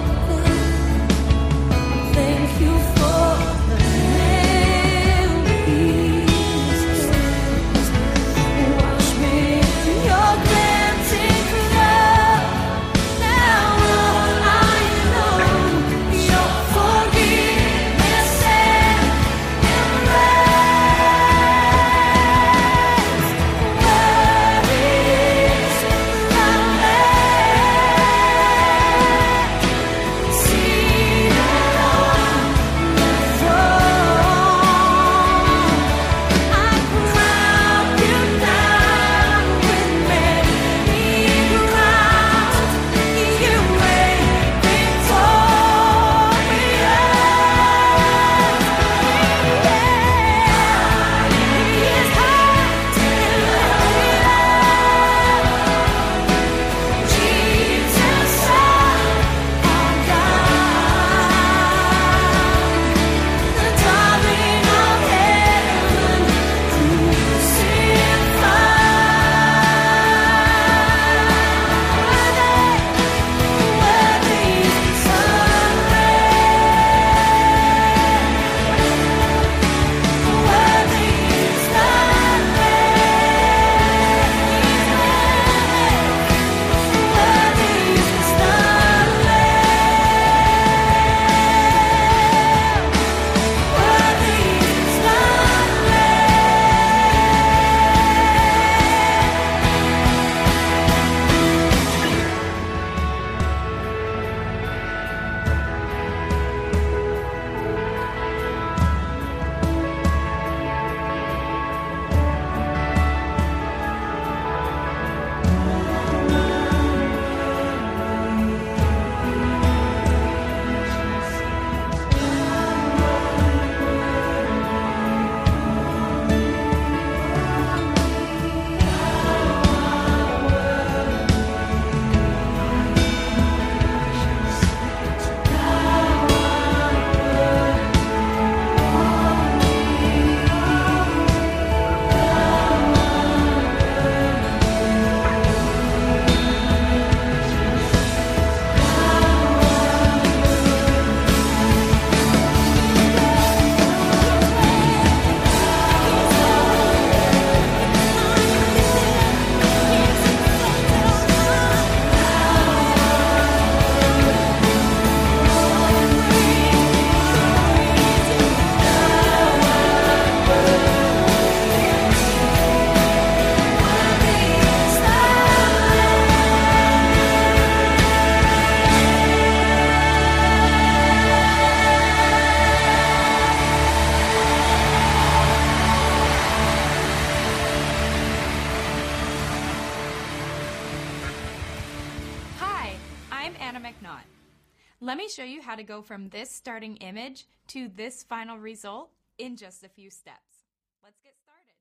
I'm Anna McNaught. Let me show you how to go from this starting image to this final result in just a few steps. Let's get started.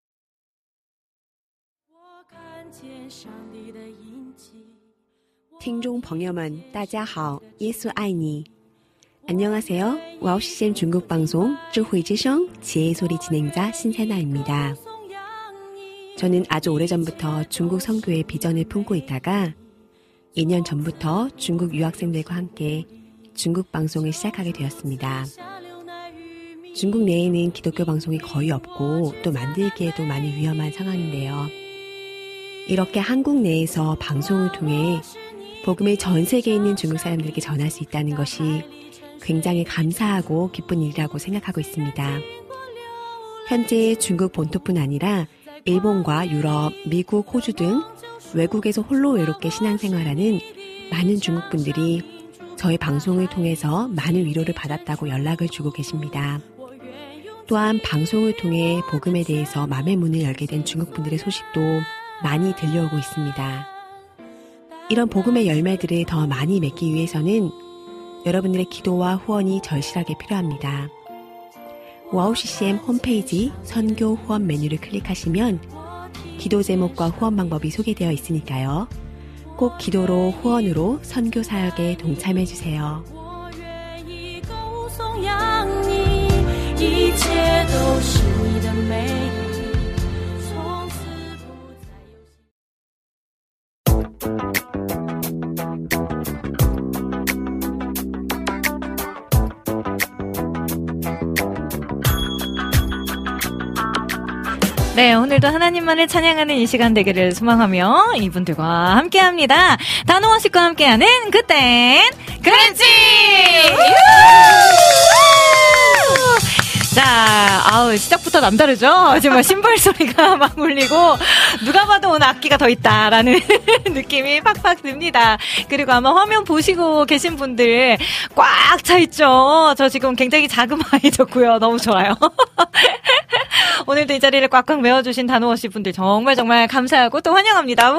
我看见上帝的印记。 听众朋友们，大家好，耶稣爱你。안녕하세요. 와우CCM 중국 방송智慧之声지혜의 소리 진행자 신세나입니다. 저는 아주 오래전부터 중국 선교의 비전을 품고 있다가 2년 전부터 중국 유학생들과 함께 중국 방송을 시작하게 되었습니다. 중국 내에는 기독교 방송이 거의 없고 또 만들기에도 많이 위험한 상황인데요. 이렇게 한국 내에서 방송을 통해 복음을 전 세계에 있는 중국 사람들에게 전할 수 있다는 것이 굉장히 감사하고 기쁜 일이라고 생각하고 있습니다. 현재 중국 본토뿐 아니라 일본과 유럽, 미국, 호주 등 외국에서 홀로 외롭게 신앙생활하는 많은 중국 분들이 저의 방송을 통해서 많은 위로를 받았다고 연락을 주고 계십니다. 또한 방송을 통해 복음에 대해서 마음의 문을 열게 된 중국 분들의 소식도 많이 들려오고 있습니다. 이런 복음의 열매들을 더 많이 맺기 위해서는 여러분들의 기도와 후원이 절실하게 필요합니다. 와우CCM 홈페이지 선교 후원 메뉴를 클릭하시면 기도 제목과 후원 방법이 소개되어 있으니까요. 꼭 기도로 후원으로 선교 사역에 동참해 주세요. 我愿意歌颂扬你，一切都是你的美丽，从此不再有心。 네, 오늘도 하나님만을 찬양하는 이 시간 되기를 소망하며 이분들과 함께합니다. 단호원식과 함께하는 그땐 그랬지! 자, 시작부터 남다르죠? 정말 신발 소리가 막 울리고, 누가 봐도 오늘 악기가 더 있다라는 느낌이 팍팍 듭니다. 그리고 아마 화면 보시고 계신 분들 꽉 차 있죠? 저 지금 굉장히 자그마해졌고요. 너무 좋아요. 오늘도 이 자리를 꽉꽉 메워주신 단호워시 분들 정말 정말 감사하고 또 환영합니다.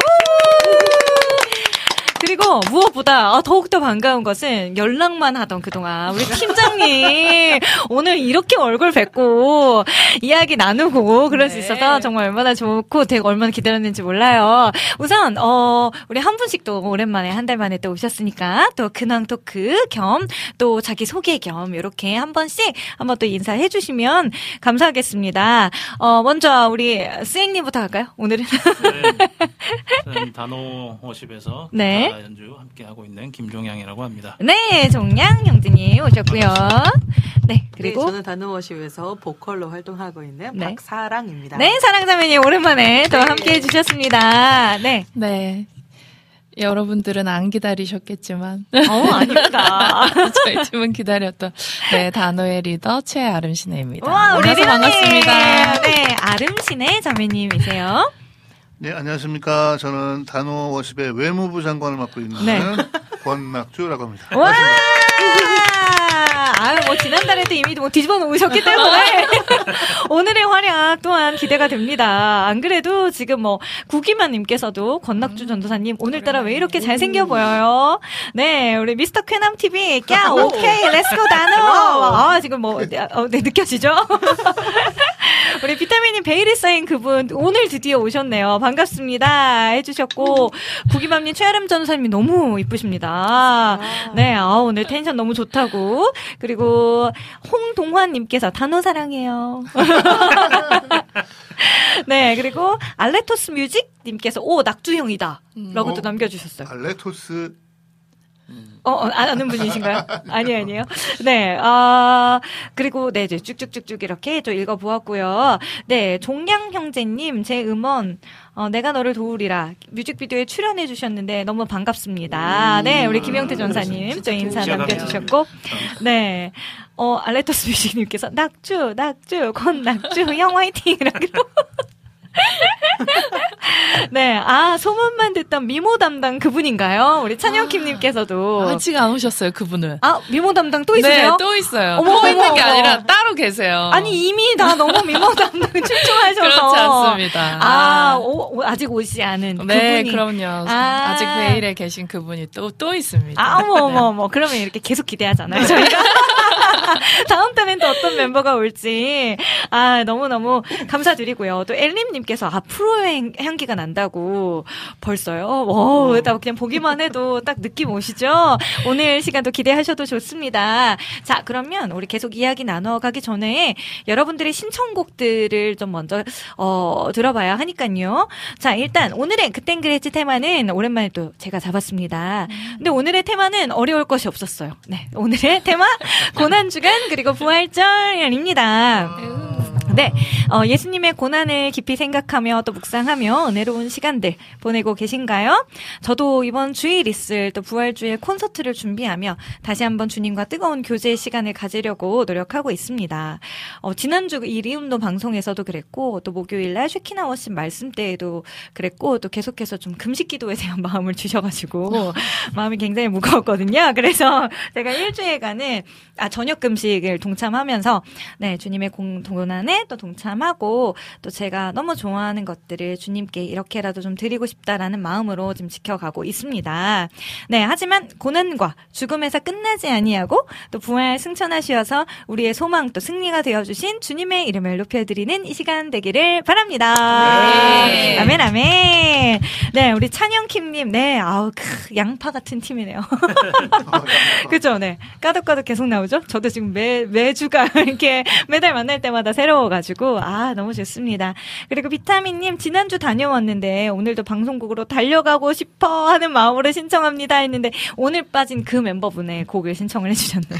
그리고 무엇보다 더욱더 반가운 것은 연락만 하던 그동안 우리 팀장님 오늘 이렇게 얼굴 뵙고 이야기 나누고 그럴 수 있어서 정말 얼마나 좋고 되게 얼마나 기다렸는지 몰라요. 우선 우리 한 분씩 또 오랜만에 한 달 만에 또 오셨으니까 또 근황 토크 겸 또 자기 소개 겸 이렇게 한 번씩 한번 또 인사해 주시면 감사하겠습니다. 먼저 우리 스앵님부터 할까요? 오늘은 네, 저는 단호워십에서 네. 연주 함께 하고 있는 김종양이라고 합니다. 네, 종양 형제님 오셨고요. 네, 그리고 네, 저는 단호워십에서 보컬로 활동하고 있는 네. 박사랑입니다. 네, 사랑자매님 오랜만에 또 함께 해주셨습니다. 네. 네. 여러분들은 안 기다리셨겠지만. 아닙니다. 저희 팀은 기다렸던, 네, 단호의 리더 최아름신혜입니다. 와, 우리 리더님. 반갑습니다. 네, 아름신혜 자매님이세요. 네, 안녕하십니까. 저는 단호워십의 외무부 장관을 맡고 있는 네. 권낙주라고 합니다. 와! 지난달에도 이미 뒤집어 놓으셨기 때문에 오늘의 활약 또한 기대가 됩니다. 안 그래도 지금 구기만님께서도 권낙주 전도사님 오늘따라 왜 이렇게 잘생겨 보여요? 네, 우리 미스터 쾌남 TV 꺄 오케이 렛츠고 단호. 지금 네, 느껴지죠? 우리 비타민님 베일이 쌓인 그분 오늘 드디어 오셨네요. 반갑습니다 해주셨고 구기맘님 최아름 전도사님이 너무 이쁘십니다. 네, 오늘 텐션 너무 좋다고. 그리고 홍동환님께서 단호 사랑해요. 네, 그리고 알레토스 뮤직님께서 낙주형이다 라고 또 남겨주셨어요. 알레토스 아는 분이신가요? 아니에요. 네, 그리고, 네, 이제 쭉쭉쭉쭉 이렇게 좀 읽어보았고요. 네, 종양 형제님, 제 음원, 내가 너를 도우리라 뮤직비디오에 출연해주셨는데 너무 반갑습니다. 네, 우리 김영태 전사님 또 인사 남겨주셨고, 네, 알레토스 뮤직님께서 낙주, 권낙주, 형 화이팅! 이라고. 네, 소문만 듣던 미모 담당 그분인가요? 우리 찬영킴님께서도. 아직 안 오셨어요, 그분은. 미모 담당 또 있으세요? 네, 또 있어요. 또 있는 게 아니라 따로 계세요. 아니, 이미 다 너무 미모 담당 출중하셔서. 그렇지 않습니다. 아직 오지 않은 네, 그분이. 그럼요. 아직 베일에 계신 그분이 또 있습니다. 어머. 그러면 이렇게 계속 기대하잖아요, 저희가. 다음 달엔 또 어떤 멤버가 올지. 너무너무 감사드리고요. 또 엘림님께서 프로의 향기가 난다고 벌써요. 딱 그냥 보기만 해도 딱 느낌 오시죠? 오늘 시간도 기대하셔도 좋습니다. 자, 그러면 우리 계속 이야기 나눠가기 전에 여러분들의 신청곡들을 좀 먼저 들어봐야 하니까요. 자, 일단 오늘의 그땐 그랬지 테마는 오랜만에 또 제가 잡았습니다. 근데 오늘의 테마는 어려울 것이 없었어요. 네, 오늘의 테마 고난주간 그리고 부활절입니다. 네, 예수님의 고난을 깊이 생각하며 또 묵상하며 은혜로운 시간들 보내고 계신가요? 저도 이번 주일 있을 또 부활주일 콘서트를 준비하며 다시 한번 주님과 뜨거운 교제의 시간을 가지려고 노력하고 있습니다. 지난주 이리움도 방송에서도 그랬고 또 목요일날 쉐키나 워십 말씀 때에도 그랬고 또 계속해서 좀 금식 기도에 대한 마음을 주셔가지고 마음이 굉장히 무거웠거든요. 그래서 제가 일주일간은 저녁 금식을 동참하면서 네, 주님의 고난에 또 동참하고 또 제가 너무 좋아하는 것들을 주님께 이렇게라도 좀 드리고 싶다라는 마음으로 지금 지켜가고 있습니다. 네, 하지만 고난과 죽음에서 끝나지 아니하고 또 부활 승천하시어서 우리의 소망 또 승리가 되어주신 주님의 이름을 높여드리는 이 시간 되기를 바랍니다. 네. 아멘, 아멘. 네, 우리 찬영킴님, 네, 양파 같은 팀이네요. 그죠, 네. 까덕까덕 계속 나오죠? 저도 지금 매주가 이렇게 매달 만날 때마다 새로워가지고 너무 좋습니다. 그리고 비타민님 지난주 다녀왔는데 오늘도 방송국으로 달려가고 싶어 하는 마음으로 신청합니다 했는데 오늘 빠진 그 멤버분의 곡을 신청을 해주셨네요.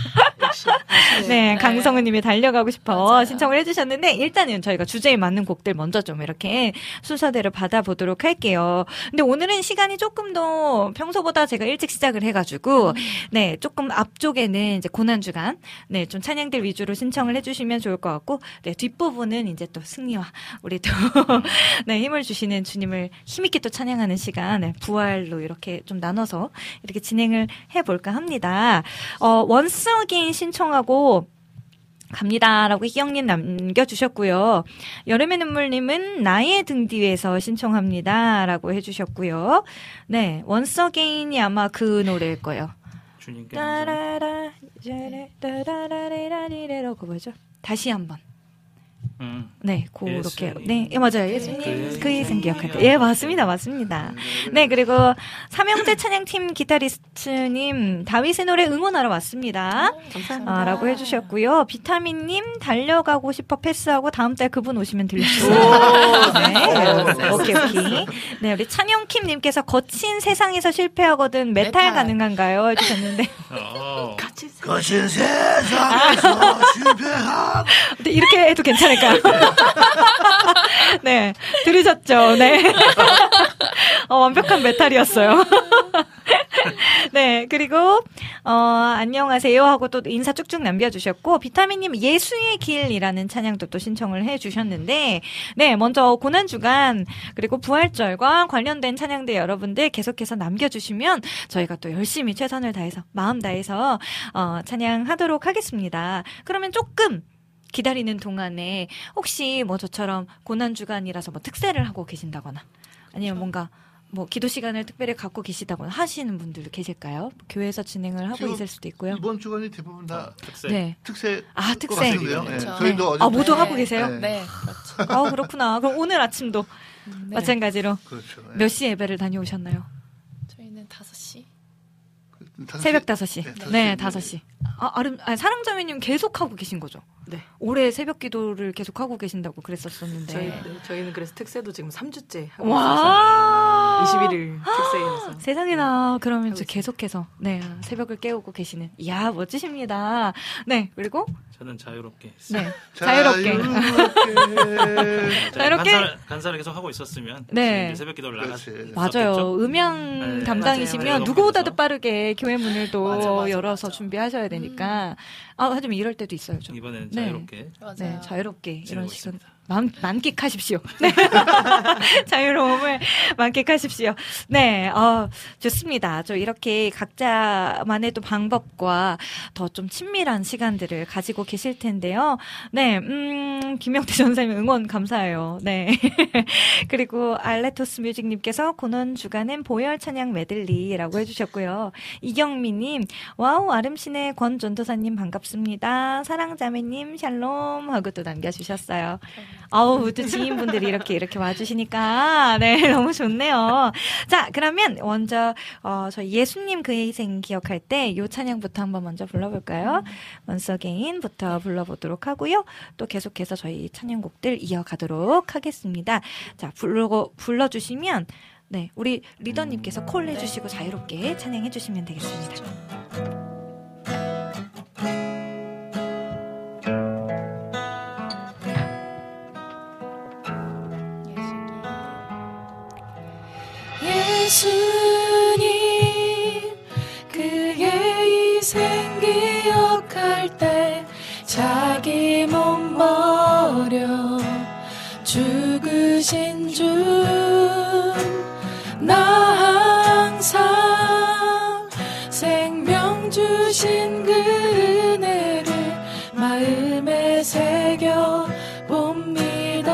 네, 강성우님이 달려가고 싶어 맞아요. 신청을 해주셨는데 일단은 저희가 주제에 맞는 곡들 먼저 좀 이렇게 순서대로 받아보도록 할게요. 근데 오늘은 시간이 조금 더 평소보다 제가 일찍 시작을 해가지고 네, 조금 앞쪽에는 이제 고난주간 네, 좀 찬양들 위주로 신청을 해주시면 좋을 것 같고 네, 뒷부분은 이제 또 승리와 우리 또 네, 힘을 주시는 주님을 힘있게 또 찬양하는 시간 네, 부활로 이렇게 좀 나눠서 이렇게 진행을 해볼까 합니다. 원스 어게인 신청하고 갑니다라고 희영님 남겨주셨고요. 여름의 눈물님은 나의 등 뒤에서 신청합니다라고 해주셨고요. 네, 원스 어게인이 아마 그 노래일 거예요. 주님께 따라라 그거 뭐죠? 다시 한번. 네, 그렇게. 네, 맞아요. 예수님 그의 이름 기억할 때. 예, 맞습니다. 네, 그리고 삼형제 찬양팀 기타리스트님 다윗의 노래 응원하러 왔습니다. 감사합니다. 라고 해주셨고요. 비타민님 달려가고 싶어 패스하고 다음 달 그분 오시면 들려주세요. 네, 오케이. 네, 우리 찬영킴님께서 거친 세상에서 실패하거든 메탈 가능한가요? 해주셨는데. 거친 세상에서 실패하고. 근데 이렇게 해도 괜찮을까요? 네, 들으셨죠? 네. 완벽한 메탈이었어요. 네, 그리고, 안녕하세요 하고 또 인사 쭉쭉 남겨주셨고, 비타민님 예수의 길이라는 찬양도 또 신청을 해주셨는데, 네, 먼저 고난주간, 그리고 부활절과 관련된 찬양들 여러분들 계속해서 남겨주시면 저희가 또 열심히 최선을 다해서, 마음 다해서, 찬양하도록 하겠습니다. 그러면 조금, 기다리는 동안에 혹시 뭐 저처럼 고난주간이라서 뭐 특세를 하고 계신다거나 아니면 뭔가 뭐 기도 시간을 특별히 갖고 계시다거나 하시는 분들 계실까요? 교회에서 진행을 하고 있을 수도 있고요. 이번 주간이 대부분 다 특세. 네. 특세. 특세. 그렇죠. 네. 저희도 어제 모두 하고 계세요? 네. 그렇죠. 그렇구나. 그럼 오늘 아침도 네. 마찬가지로 그렇죠. 네. 몇 시 예배를 다녀오셨나요? 저희는 5시. 새벽 5시. 네, 5시. 사랑자매님 계속 하고 계신 거죠? 네. 올해 새벽 기도를 계속 하고 계신다고 그랬었었는데. 저희는 그래서 특세도 지금 3주째 하고 와. 있어서 21일 특세에서. 세상에나 그러면 이제 계속해서 네, 새벽을 깨우고 계시는. 이야, 멋지십니다. 네, 그리고 저는 자유롭게. 네. 자유롭게. 간사를 계속 하고 있었으면 네. 이제 새벽 기도를 나갔을 맞아요. 음향 네. 담당이시면 맞아요. 누구보다도 빠르게 교회 문을 또 맞아. 열어서 준비하셔야 되니까. 하지만 이럴 때도 있어요. 좀. 이번에는 네. 자유롭게. 네, 자유롭게 이런 지내고 시간. 있습니다. 만끽하십시오. 네. 자유로움을 만끽하십시오. 네, 좋습니다. 저 이렇게 각자만의 또 방법과 더 좀 친밀한 시간들을 가지고 계실 텐데요. 네, 김영태 전사님 응원 감사해요. 네. 그리고 알레토스 뮤직님께서 고넌 주간엔 보혈 찬양 메들리라고 해주셨고요. 이경미님, 와우, 아름신의 권전도사님 반갑습니다. 사랑자매님, 샬롬 하고 또 남겨주셨어요. 아우, 또 지인분들이 이렇게 와주시니까, 네, 너무 좋네요. 자, 그러면 먼저, 저희 예수님 그의 희생 기억할 때 요 찬양부터 한번 먼저 불러볼까요? Once Again부터 불러보도록 하고요. 또 계속해서 저희 찬양곡들 이어가도록 하겠습니다. 자, 불러주시면, 네, 우리 리더님께서 콜 해주시고 자유롭게 찬양해주시면 되겠습니다. 예수님 그의 희생 기억할 때 자기 몸 버려 죽으신 주 나 항상 생명 주신 그 은혜를 마음에 새겨 봅니다.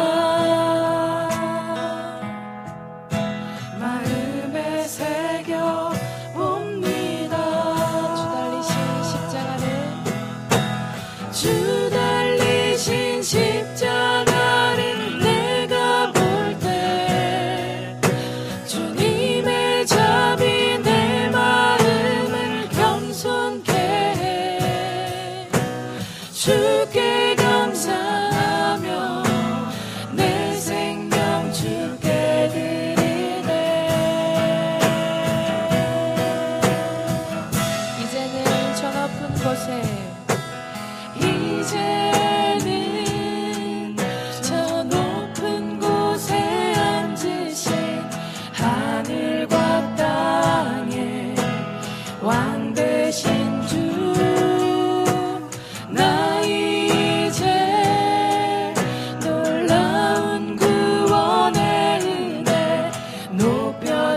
마음에 새겨 봅니다. 주 달리신 십자가를 내가 볼 때 주님의 자비 내 마음을 겸손케 해 주께 감사하며 내 생명 주께 드리네. 이제는 저 높은 곳에 이제는 저 높은 곳에 앉으신 하늘과 땅의 왕 되신 주 나 이제 놀라운 구원의 은혜 높여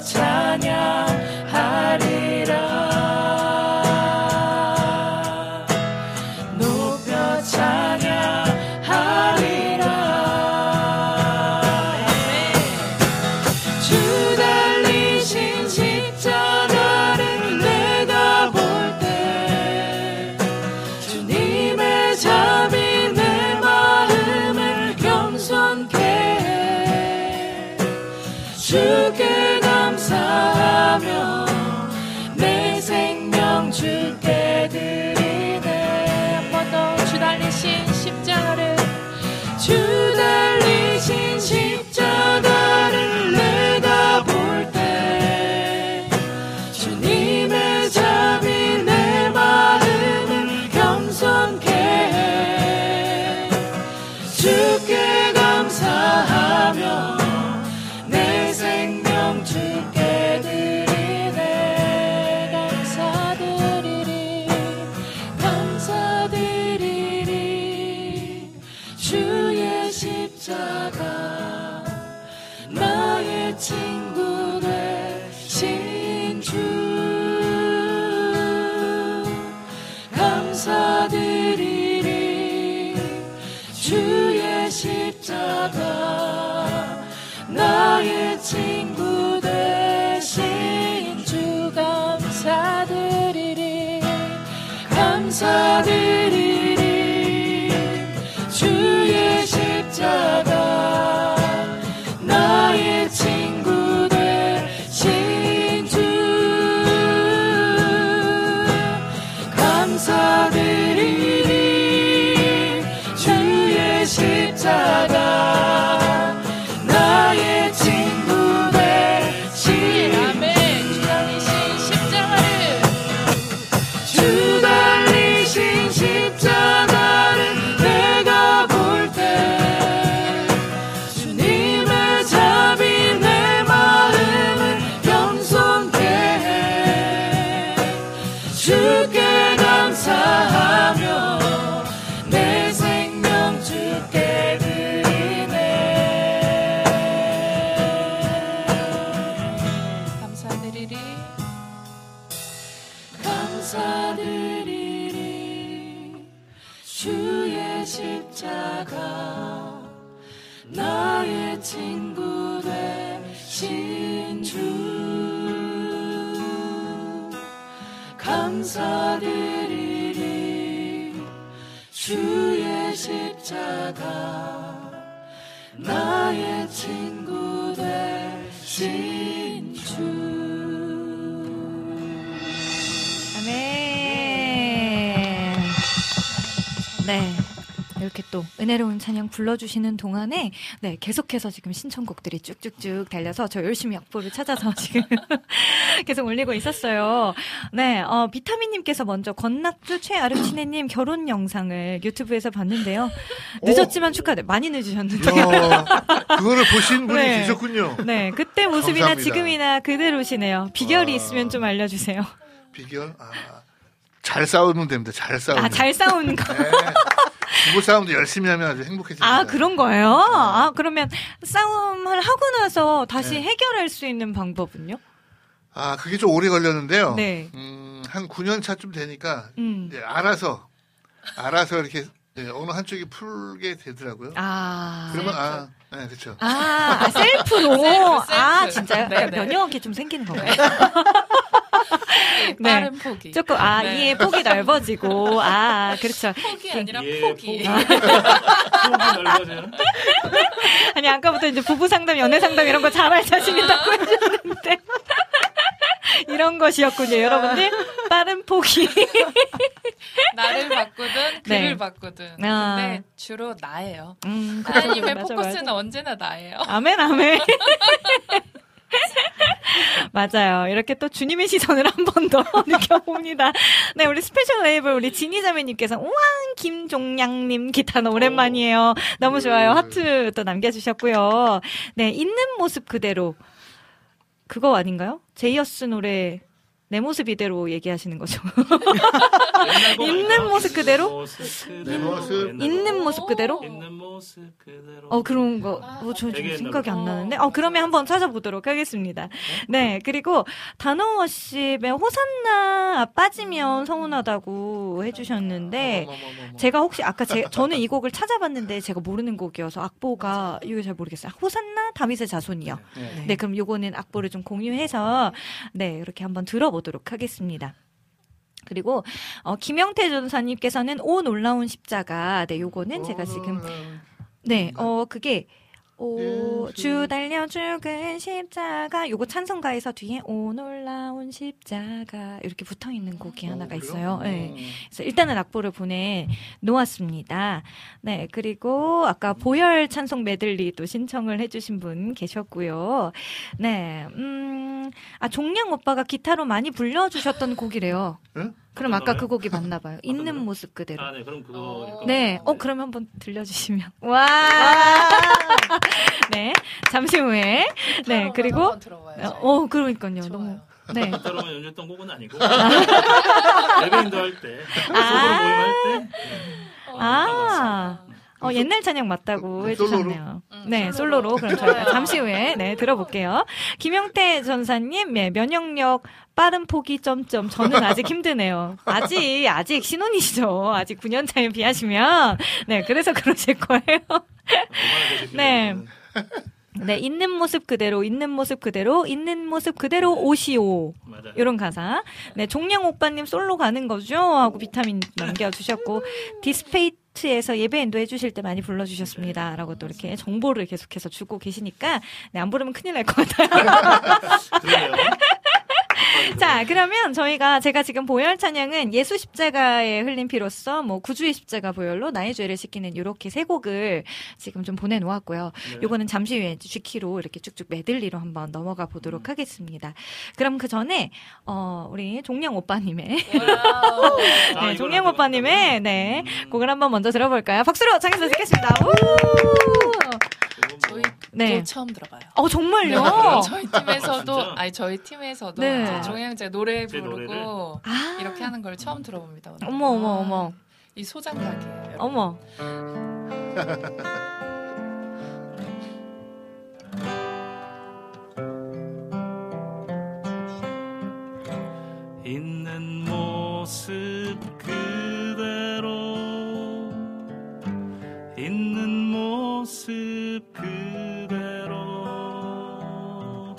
찬양하리라. 높여 찬양하리라. 주 달리신 십자가를 내가 볼 때 주님의 자비 내 마음을 겸손케 해 주께 감사하며 내 생명 주께 드리네. 한 번 더 주 달리신 십자가를 주 달리신 십자가를 내가 볼 때 주님의 자비 내 마음을 겸손케 해 주께 감사하며 내 생명 주께 드리네. 감사드리리 감사드리리. 주의 십자가 나의 친구 되신 주 감사드리리. 주의 십자가 나의 친구 되신 주 감사드리리. 감사드리리. 주의 십자가 나의 친구 주 감사드리리 주의 십자가 나의 친구 되신 주. 아멘. 네. 이렇게 또 은혜로운 찬양 불러주시는 동안에 네 계속해서 지금 신청곡들이 쭉쭉쭉 달려서 저 열심히 악보를 찾아서 지금 계속 올리고 있었어요. 네, 비타민님께서 먼저 권낙주 최아름치네님 결혼 영상을 유튜브에서 봤는데요. 늦었지만 축하드려요. 많이 늦으셨는데요. 그거를 보신 분이 네. 계셨군요. 네, 그때 모습이나 감사합니다. 지금이나 그대로시네요. 비결이 있으면 좀 알려주세요. 비결? 잘 싸우면 됩니다. 잘 싸우면. 잘 싸우는 거. 네. 부부 싸움도 열심히 하면 아주 행복해집니다. 그런 거예요? 그러면 싸움을 하고 나서 다시 해결할 수 있는 방법은요? 그게 좀 오래 걸렸는데요. 네. 한 9년 차쯤 되니까 이제 알아서 이렇게 어느 한쪽이 풀게 되더라고요. 그러면 네, 그렇죠. 셀프로. 셀프. 진짜요? 네, 네. 면역이 좀 생기는 건가요? 네. 빠른 포기. 조금 네. 이해 폭이 넓어지고 그렇죠. 포기 아니라 포기 포기. 넓어져요. 아니 아까부터 이제 부부 상담, 연애 상담 이런 거 잘할 자신이라고 해주셨는데 이런 것이었군요, 여러분들. 빠른 포기. 나를 바꾸든 그를 네. 바꾸든. 근데 주로 나예요. 하나님의 맞아, 포커스는 맞아. 언제나 나예요. 아멘. 맞아요. 이렇게 또 주님의 시선을 한 번 더 느껴봅니다. 네, 우리 스페셜 레이블 우리 지니자매님께서 우왕 김종량님 기타 너무 오랜만이에요. 너무 좋아요. 하트 또 남겨주셨고요. 네, 있는 모습 그대로 그거 아닌가요? 제이어스 노래 내 모습 이대로 얘기하시는 거죠. 있는 모습 그대로? 있는 모습 그대로? 있는 모습 그대로. 그런 거. 저 지금 생각이 안 나는데. 그러면 한번 찾아보도록 하겠습니다. 네. 그리고 단어워십의 호산나 빠지면 서운하다고 해주셨는데, 제가 혹시 아까 저는 이 곡을 찾아봤는데 제가 모르는 곡이어서 악보가, 이거 잘 모르겠어요. 호산나 다윗의 자손이요. 네. 그럼 요거는 악보를 좀 공유해서, 네. 이렇게 한번 들어보도록 하겠습니다. 그리고 김영태 전사님께서는 오 놀라운 십자가. 네, 요거는 제가 지금 그게 주 달려 죽은 십자가. 요거 찬송가에서 뒤에 오 놀라운 십자가 이렇게 붙어 있는 곡이 하나가 있어요. 네. 그래서 일단은 악보를 보내 놓았습니다. 네, 그리고 아까 보혈 찬송 메들리도 신청을 해주신 분 계셨고요. 네, 종량 오빠가 기타로 많이 불려주셨던 곡이래요. 응? 그럼 아까 그 곡이 맞나 봐요. 있는 모습 그대로. 네, 그럼 그거. 네, 그럼 한번 들려주시면. 와! 네, 잠시 후에. 네, 그리고. 그러니까요. 너무. 네. 기타로만 연주했던 곡은 아니고. 예배인도 할 때. 소그룹 모임할 때. 옛날 찬양 맞다고 해주셨네요. 네, 솔로로. 그럼 저희가 잠시 후에, 들어볼게요. 김영태 전사님, 면역력 빠른 포기, 저는 아직 힘드네요. 아직 신혼이시죠. 아직 9년 차에 비하시면. 네, 그래서 그러실 거예요. 네. 네, 있는 모습 그대로, 있는 모습 그대로, 있는 모습 그대로 오시오. 맞아요. 이런 가사. 네, 종량 오빠님 솔로 가는 거죠? 하고 비타민 남겨주셨고, 디스페이트에서 예배인도 해주실 때 많이 불러주셨습니다. 라고 또 이렇게 정보를 계속해서 주고 계시니까, 네, 안 부르면 큰일 날 것 같아요. 그러네요. 자, 그러면 제가 지금 보혈 찬양은 예수 십자가에 흘린 피로써 구주의 십자가 보혈로 나의 죄를 씻기는 요렇게 세 곡을 지금 좀 보내놓았고요. 요거는 잠시 후에 G키로 이렇게 쭉쭉 메들리로 한번 넘어가 보도록 하겠습니다. 그럼 그 전에, 우리 종량 오빠님의, 네, 종량 오빠님의, 곡을 한번 먼저 들어볼까요? 박수로 장에서 듣겠습니다. 저희 처음 들어봐요. 정말요? 네, 저희 팀에서도 네. 종양제 노래 부르고 이렇게 하는 걸 처음 들어봅니다. 오늘. 어머. 이 소장각이에요. 어머. 있는 모습 그대로 있는 모습 그대로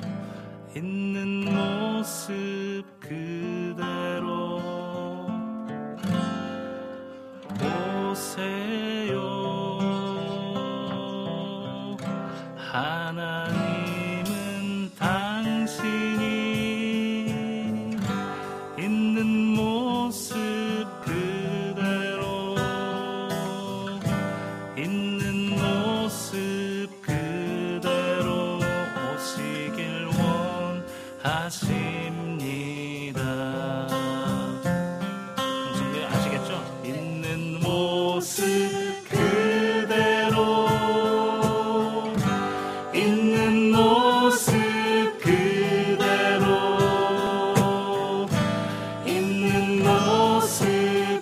있는 모습 그대로 오세요. 하나님은 당신이 있는 모습 그대로 있는 모습 그대로 오시길 원하십니다. 무슨 노래 아시겠죠? 있는 모습 그대로 있는 모습 그대로 있는 모습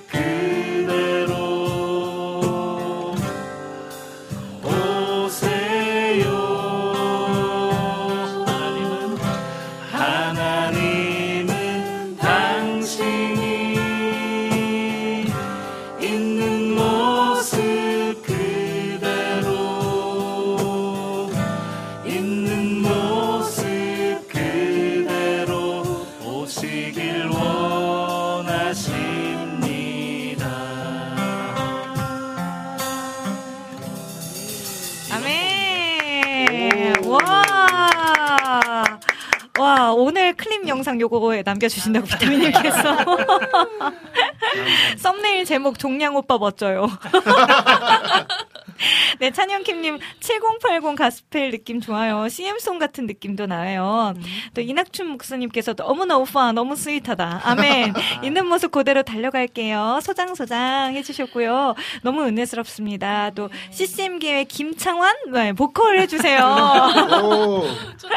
그대로 오세요. 하나님은 당신이 있는 모습 그대로 있는 모습 그대로 오시길 원하십니다. 아멘. 와, 오늘 클립 영상 요거 남겨주신다고 비타민님께서. 썸네일 제목 종량 오빠 멋져요. 네, 찬영킴님 7080 가스펠 느낌 좋아요. CM송 같은 느낌도 나요. 또 이낙춘 목사님께서도 어머나 오빠 너무 스윗하다. 아멘. 있는 모습 그대로 달려갈게요. 소장소장 해주셨고요. 너무 은혜스럽습니다. 또 CCM계의 김창완 네, 보컬 해주세요. 좋다.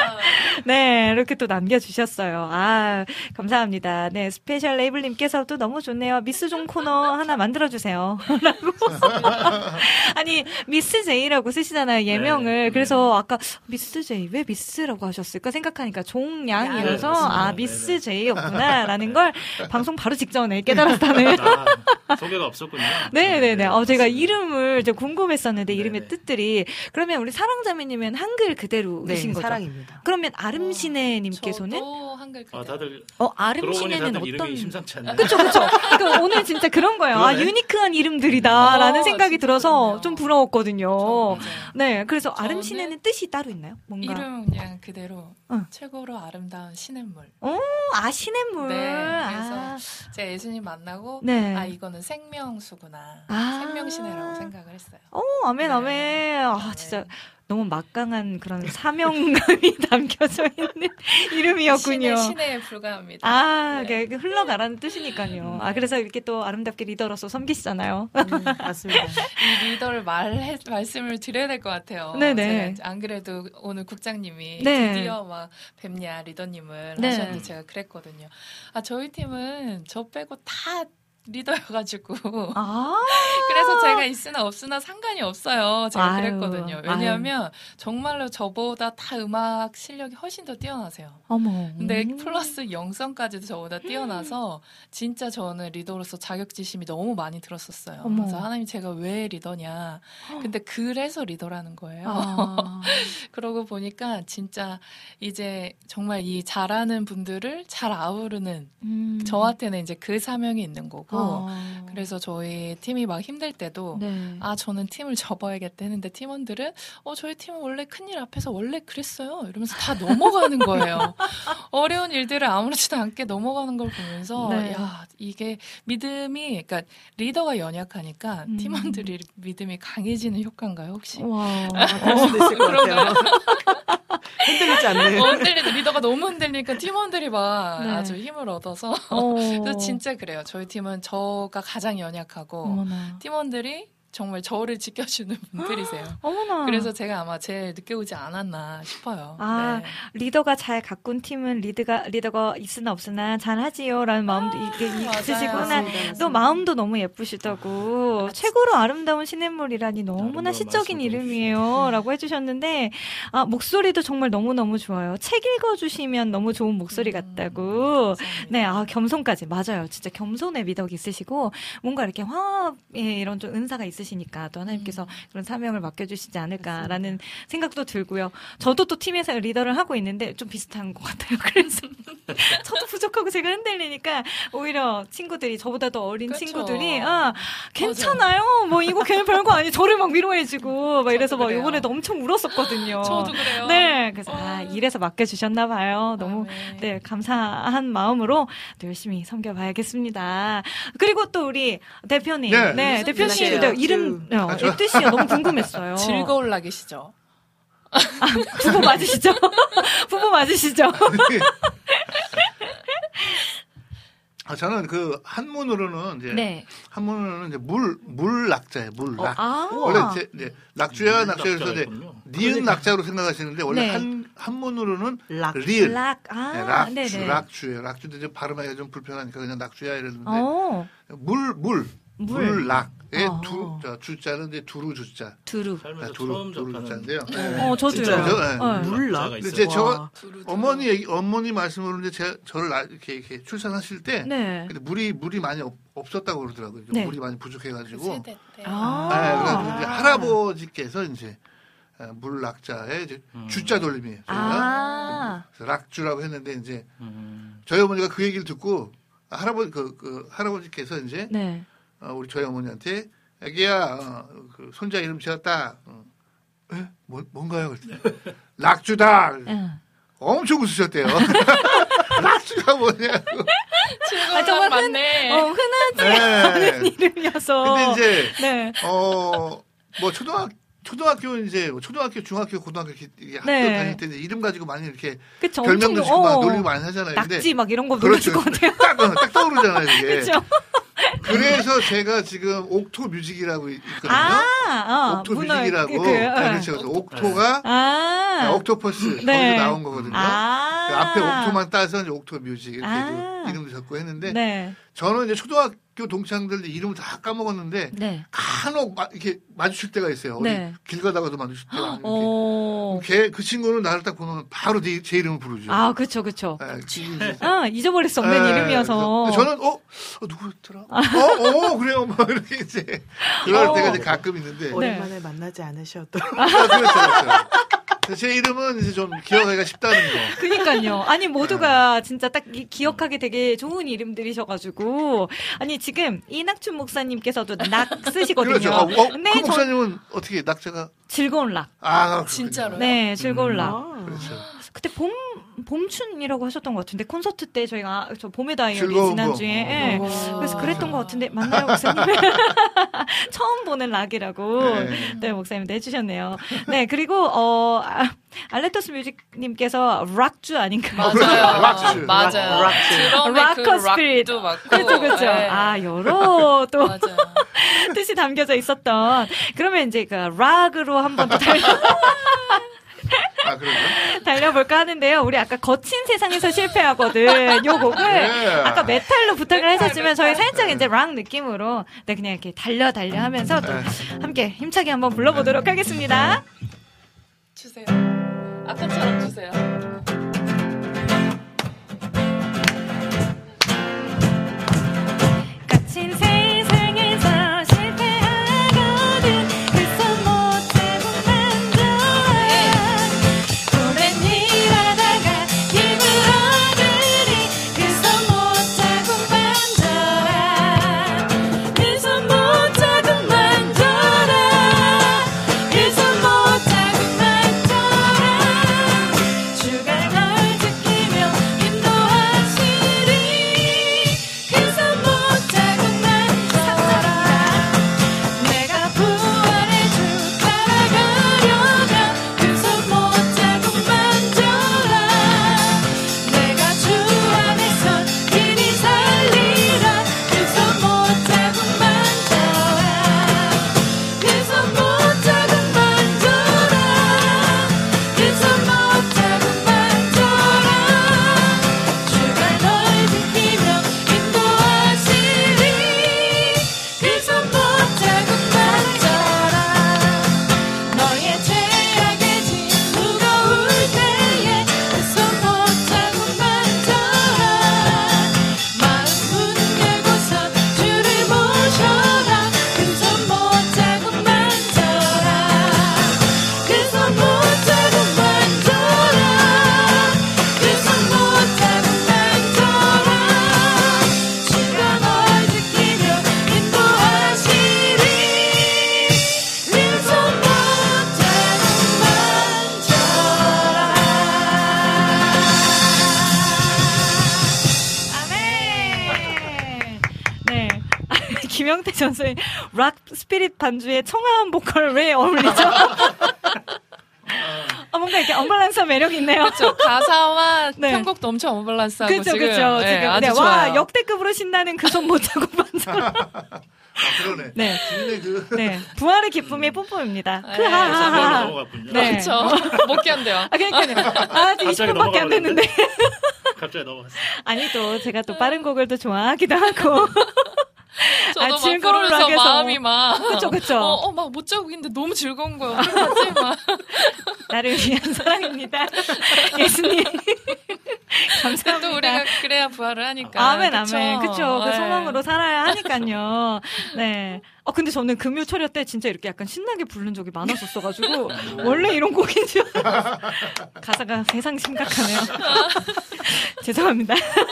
네, 이렇게 또 남겨주셨어요. 아, 감사합니다. 네, 스페셜 레이블님께서도 너무 좋네요. 미스존 코너 하나 만들어주세요. 라고. 아니, 미스 제이라고 쓰시잖아요, 예명을. 네. 그래서 아까 미스 제이, 왜 미스라고 하셨을까 생각하니까 종양이어서, 네, 아, 미스 제이였구나, 라는 걸 방송 바로 직전에 깨달았다는. 소개가 없었군요. 네네네. 제가 이름을 이제 궁금했었는데, 이름의 뜻들이. 그러면 우리 사랑자매님은 한글 그대로이신 거죠? 사랑입니다. 그러면 아름신혜님께서는? 저도 한글 그대로. 다들. 아름신혜는 다들 어떤. 이름이 심상치 않네. 그쵸. 그러니까 오늘 진짜 그런 거예요. 아, 유니크한 이름들이다라는 생각이 들어서 좀 부러웠거든요. 네, 그래서 아름신혜는 뜻이 따로 있나요? 뭔가 이름 그냥 그대로 최고로 아름다운 시냇물. 아, 시냇물. 네, 그래서 제가 예수님 만나고 네. 아 이거는 생명수구나. 아. 생명시내라고 생각을 했어요. 아멘, 아멘. 아, 진짜. 너무 막강한 그런 사명감이 담겨져 있는 이름이었군요. 신에 불과합니다. 아, 네. 흘러가라는 뜻이니까요. 아, 그래서 이렇게 또 아름답게 리더로서 섬기시잖아요. 맞습니다. 이 리더를 말씀을 드려야 될 것 같아요. 네네. 제가 안 그래도 오늘 국장님이 네. 드디어 막 뵙냐 리더님을 네. 하셨는데 제가 그랬거든요. 아, 저희 팀은 저 빼고 다 리더여가지고 그래서 제가 있으나 없으나 상관이 없어요. 제가 그랬거든요. 왜냐하면 정말로 저보다 다 음악 실력이 훨씬 더 뛰어나세요. 어머. 근데 플러스 영성까지도 저보다 뛰어나서 진짜 저는 리더로서 자격지심이 너무 많이 들었었어요. 어머. 그래서 하나님 제가 왜 리더냐. 근데 그래서 리더라는 거예요. 그러고 보니까 진짜 이제 정말 이 잘하는 분들을 잘 아우르는 저한테는 이제 그 사명이 있는 거고 그래서 저희 팀이 막 힘들 때도 아 저는 팀을 접어야겠다 했는데 팀원들은 저희 팀은 원래 큰일 앞에서 원래 그랬어요 이러면서 다 넘어가는 거예요. 어려운 일들을 아무렇지도 않게 넘어가는 걸 보면서 야 이게 믿음이 그러니까 리더가 연약하니까 팀원들이 믿음이 강해지는 효과인가요 혹시? 와 그럴 수도 있을 것 같아요. 흔들리지 않네. 흔들리는 리더가 너무 흔들리니까 팀원들이 막 아주 힘을 얻어서 그래서 진짜 그래요. 저희 팀은 저가 가장 연약하고 어머나. 팀원들이 정말 저를 지켜주는 분들이세요. 어머나. 그래서 제가 아마 제일 늦게 오지 않았나 싶어요. 아, 네. 리더가 잘 가꾼 팀은 리더가 있으나 없으나 잘하지요라는 마음도 있으시구나. 또 마음도 너무 예쁘시다고. 최고로 아름다운 시냇물이라니 너무나 시적인 이름이에요라고 해주셨는데 목소리도 정말 너무너무 좋아요. 책 읽어주시면 너무 좋은 목소리 같다고. 네, 겸손까지. 맞아요. 진짜 겸손의 미덕이 있으시고 뭔가 이렇게 화합에 이런 좀 은사가 있으시고 있으시니까 또 하나님께서 그런 사명을 맡겨주시지 않을까라는 생각도 들고요. 저도 또 팀에서 리더를 하고 있는데 좀 비슷한 것 같아요. 그래서 저도 부족하고 제가 흔들리니까 오히려 친구들이 저보다 더 어린 그렇죠. 친구들이 괜찮아요. 뭐 이거 걔는 별거 아니. 저를 막 위로해주고 막 이래서 막 이번에도 엄청 울었었거든요. 저도 그래요. 네, 그래서 이래서 맡겨주셨나 봐요. 너무 네 감사한 마음으로 또 열심히 섬겨봐야겠습니다. 그리고 또 우리 대표님, 네 대표님 이름 뜻이요 너무 궁금했어요. 즐거울 나계시죠? 부부 맞으시죠? 부부 맞으시죠? 저는 그 한문으로는 이제 물 낙자예요. 물낙. 원래 이제 낙주야 낙자에서 이제 니은 낙자로 생각하시는데 원래 한문으로는 리을. 낙주예요. 낙주인데 이제 발음하기가 좀 불편하니까 그냥 낙주야 이러는데 물낙의 주자는 이제 두루 주자. 두루 주자인데요. 저도요. 물낙. 근데 이제 어머니 말씀으로 이제 저를 이렇게 출산하실 때 근데 물이 많이 없었다고 그러더라고요. 물이 많이 부족해가지고. 그래서 이제 할아버지께서 이제 물낙자의 이제 주자 돌림이에요. 저희가 그래서 락주라고 했는데 이제 저희 어머니가 그 얘기를 듣고 할아버지께서 이제 우리 저희 어머니한테 애기야 그 손자 이름 지었다. 뭔가요? 낙주다. 엄청 웃으셨대요. 낙주가 뭐냐고. 정말 맞네. 흔하지 않은 이름이어서. 근데 이제 뭐 초등학교 이제 초등학교, 중학교, 고등학교 학교 다닐 때 이제 이름 가지고 많이 이렇게 별명도 주고 막 놀리고 많이 하잖아요. 낙지 막 이런 거 놀려줄 것 같아요. 딱 떠오르잖아요, 이게. 그렇죠. 그래서 제가 지금 옥토 뮤직이라고 있거든요. 옥토 뮤직이라고. 그래서 옥토가 옥토퍼스 거기서 나온 거거든요. 앞에 옥토만 따서 이제 옥토 뮤직 이렇게 이름도 적고 했는데 저는 이제 초등학교 동창들 이름을 다 까먹었는데 간혹 이렇게 마주칠 때가 있어요. 어디 길 가다가도 마주칠 때가 그 친구는 나를 딱 보면 바로 제 이름을 부르죠. 그렇죠. 잊어버릴 수 없는 이름이어서. 저는 누구였더라? 그래요. 막 이렇게 이제 그럴 때가 이제 가끔 있는데 오랜만에 만나지 않으셔도. 그렇죠. 제 이름은 이제 좀 기억하기가 쉽다는 거. 그니까요. 아니, 모두가 진짜 딱 기억하기 되게 좋은 이름들이셔가지고. 아니, 지금 이낙춘 목사님께서도 낙 쓰시거든요. 그렇죠. 그 목사님은 어떻게 낙자가? 즐거운 락. 진짜로요? 네, 즐거운 락. 그렇죠. 그때 봄춘이라고 하셨던 것 같은데 콘서트 때 저희가 봄의 다이어리 지난주에 그래서 그랬던 것 같은데 맞나요 목사님? 처음 보는 락이라고 네 목사님 내주셨네요. 네 그리고 알레토스 뮤직님께서 락주 아닌가요? 맞아요. 락커 스피릿도 맞고 그렇죠. 여러 또 뜻이 담겨져 있었던 그러면 이제 그 락으로 한번 더 달려볼까 하는데요. 우리 아까 거친 세상에서 실패하거든. 요 곡을 아까 메탈로 부탁을 하셨지만 저희 살짝 이제 락 느낌으로 그냥 이렇게 달려 하면서 또 함께 힘차게 한번 불러보도록 하겠습니다. 주세요. 아까처럼 주세요. 거친 세상에서 실패하거든 그래서 못하고 오랜 일하다가 힘을 얻으니 그래서 못하고 만져라 그래서 못하고 만져라 그래서 못하고 만져라 주가 김영태 전설이 락 스피릿 반주에 청아한 보컬 왜 어울리죠? 뭔가 이렇게 언밸런스한 매력이 있네요. 그렇죠. 가사와 네. 편곡도 엄청 언밸런스하고 그쵸, 지금. 그쵸. 네, 지금. 아주 네, 좋아요. 와, 역대급으로 신나는 그 손 못 잡고 반전. 그러네. 네. 그... 네. 부활의 기쁨이 뿜뿜입니다. 넘어갔군요. 네. 그렇죠. 못 견뎌요. 그러니까요. 아직 20분밖에 안 됐는데. 갑자기 넘어갔어요. 아니, 또 제가 또 빠른 곡을 또 좋아하기도 하고. 저도 막 부르면서 마음이 막. 그쵸. 막 못 자고 있는데 너무 즐거운 거예요. 어떡하지? 막. 나를 위한 사랑입니다. 예수님. 감사합니다. 또 우리가 그래야 부활을 하니까. 아멘, 아멘. 그쵸. 그 소망으로 살아야 하니까요. 네. 근데 저는 금요 철야 때 진짜 이렇게 약간 신나게 부른 적이 많았었어가지고, 원래 이런 곡인 줄. 가사가 세상 심각하네요. 죄송합니다.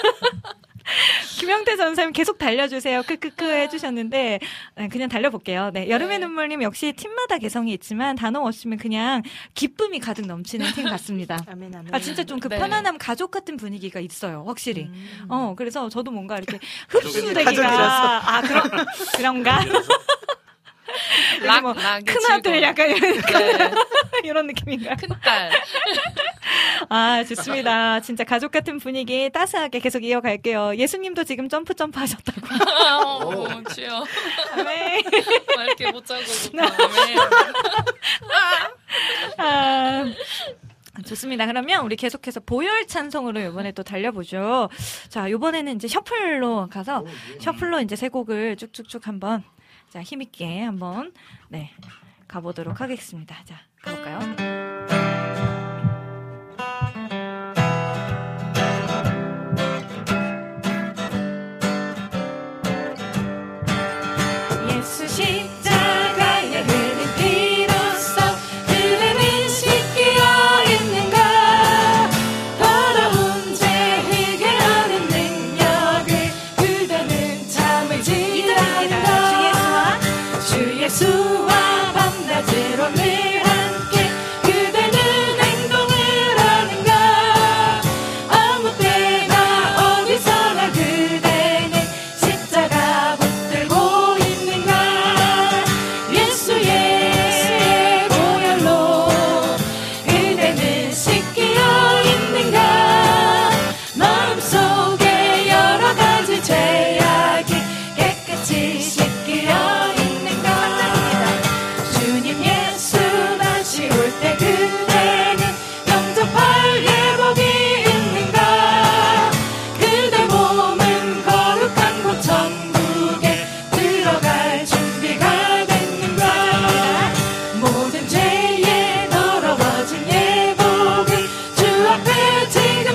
김영태 전사님 계속 달려주세요. 크크크 해주셨는데 그냥 달려볼게요. 네, 여름의 눈물님 역시 팀마다 개성이 있지만 단어 없이면 그냥 기쁨이 가득 넘치는 팀 같습니다. 아멘, 아멘. 진짜 좀 그 편안함 가족 같은 분위기가 있어요. 확실히. 그래서 저도 뭔가 이렇게 흡수되기가 그런가? 뭐 큰아들 약간 이런 느낌인가요? 큰딸. 좋습니다. 진짜 가족 같은 분위기 따스하게 계속 이어갈게요. 예수님도 지금 점프 하셨다고. 치여. 네. 이렇게 못 자고 좋습니다. 그러면 우리 계속해서 보혈 찬송으로 이번에 또 달려보죠. 자, 이번에는 이제 셔플로 가서 셔플로 이제 세 곡을 쭉쭉쭉 한번 자, 힘있게 한번 네 가보도록 하겠습니다. 자, 가볼까요? 예수 십자가에 흘린 피로써 그대는 씻기어 있는가 더러운 죄 해결하는 능력을 그대는 참을지 않는가 주 예수와 밤낮으로 늘 함께 그대는 행동을 하는가 아무 때나 어디서나 그대는 십자가 붙들고 있는가 예수의 보혈로 그대는 씻기어 있는가 마음속에 여러 가지 죄악이 깨끗이 씻기어 있는가 주님 예수 다시 올 때 그대는 영접할 예복이 있는가 그대 몸은 거룩한 곳 천국에 들어갈 준비가 됐는가 모든 죄에 더러워진 예복을 주 앞에 지고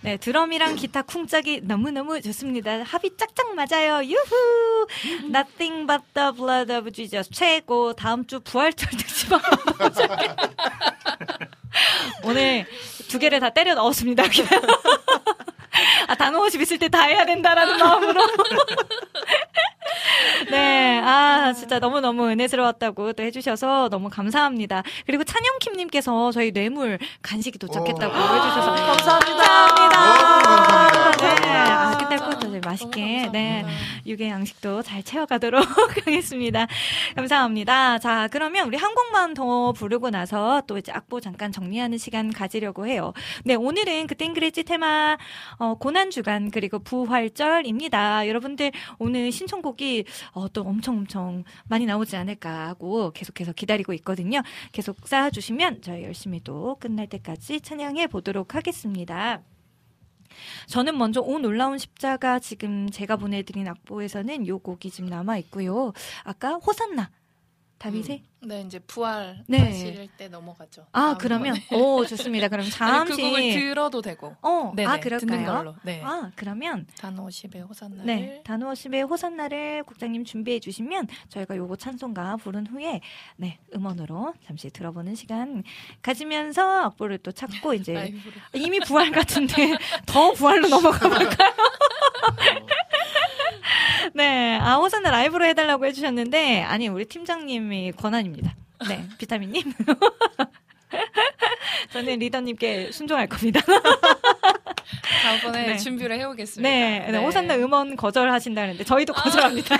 네, 드럼이랑 기타 쿵짝이 너무너무 좋습니다. 합이 짝짝 맞아요. 유후! Nothing but the blood of Jesus. 최고. 다음 주 부활절 특집 한번 보자. 오늘 2개를 다 때려 넣었습니다. 단어 50 있을 때 다 해야 된다라는 마음으로. 네, 진짜 너무너무 은혜스러웠다고 또 해주셔서 너무 감사합니다. 그리고 찬영킴님께서 저희 뇌물 간식이 도착했다고 해주셔서 감사합니다. 네, 끝날 것도 맛있게, 네, 육의 양식도 잘 채워가도록 하겠습니다. 감사합니다. 자, 그러면 우리 한 곡만 더 부르고 나서 또 이제 악보 잠깐 정리하는 시간 가지려고 해요. 네, 오늘은 그땐 그랬지 테마, 고난주간, 그리고 부활절입니다. 여러분들 오늘 신청곡이 또 엄청 많이 나오지 않을까 하고 계속해서 기다리고 있거든요. 계속 쌓아주시면 저희 열심히 또 끝날 때까지 찬양해 보도록 하겠습니다. 저는 먼저 오 놀라운 십자가 지금 제가 보내드린 악보에서는 요 곡이 지금 남아있고요. 아까 호산나 다윗의 네, 이제 부활 네. 하실 때 넘어가죠. 그러면 좋습니다. 그럼 잠시 그 곡을 들어도 되고. 네네, 그럴까요? 듣는 걸로. 네. 그러면 단호 10의 호산나를 네, 단호 10의 호산나를 국장님 준비해 주시면 저희가 요거 찬송가 부른 후에 네, 음원으로 잠시 들어보는 시간 가지면서 악보를 또 찾고 이제 이미 부활 같은데 더 부활로 넘어가 볼까요? 네, 호산나 라이브로 해달라고 해주셨는데 아니 우리 팀장님이 권한입니다. 네, 비타민님. 저는 리더님께 순종할 겁니다. 다음번에 준비를 해오겠습니다. 네, 호산나 음원 거절하신다는데 저희도 거절합니다.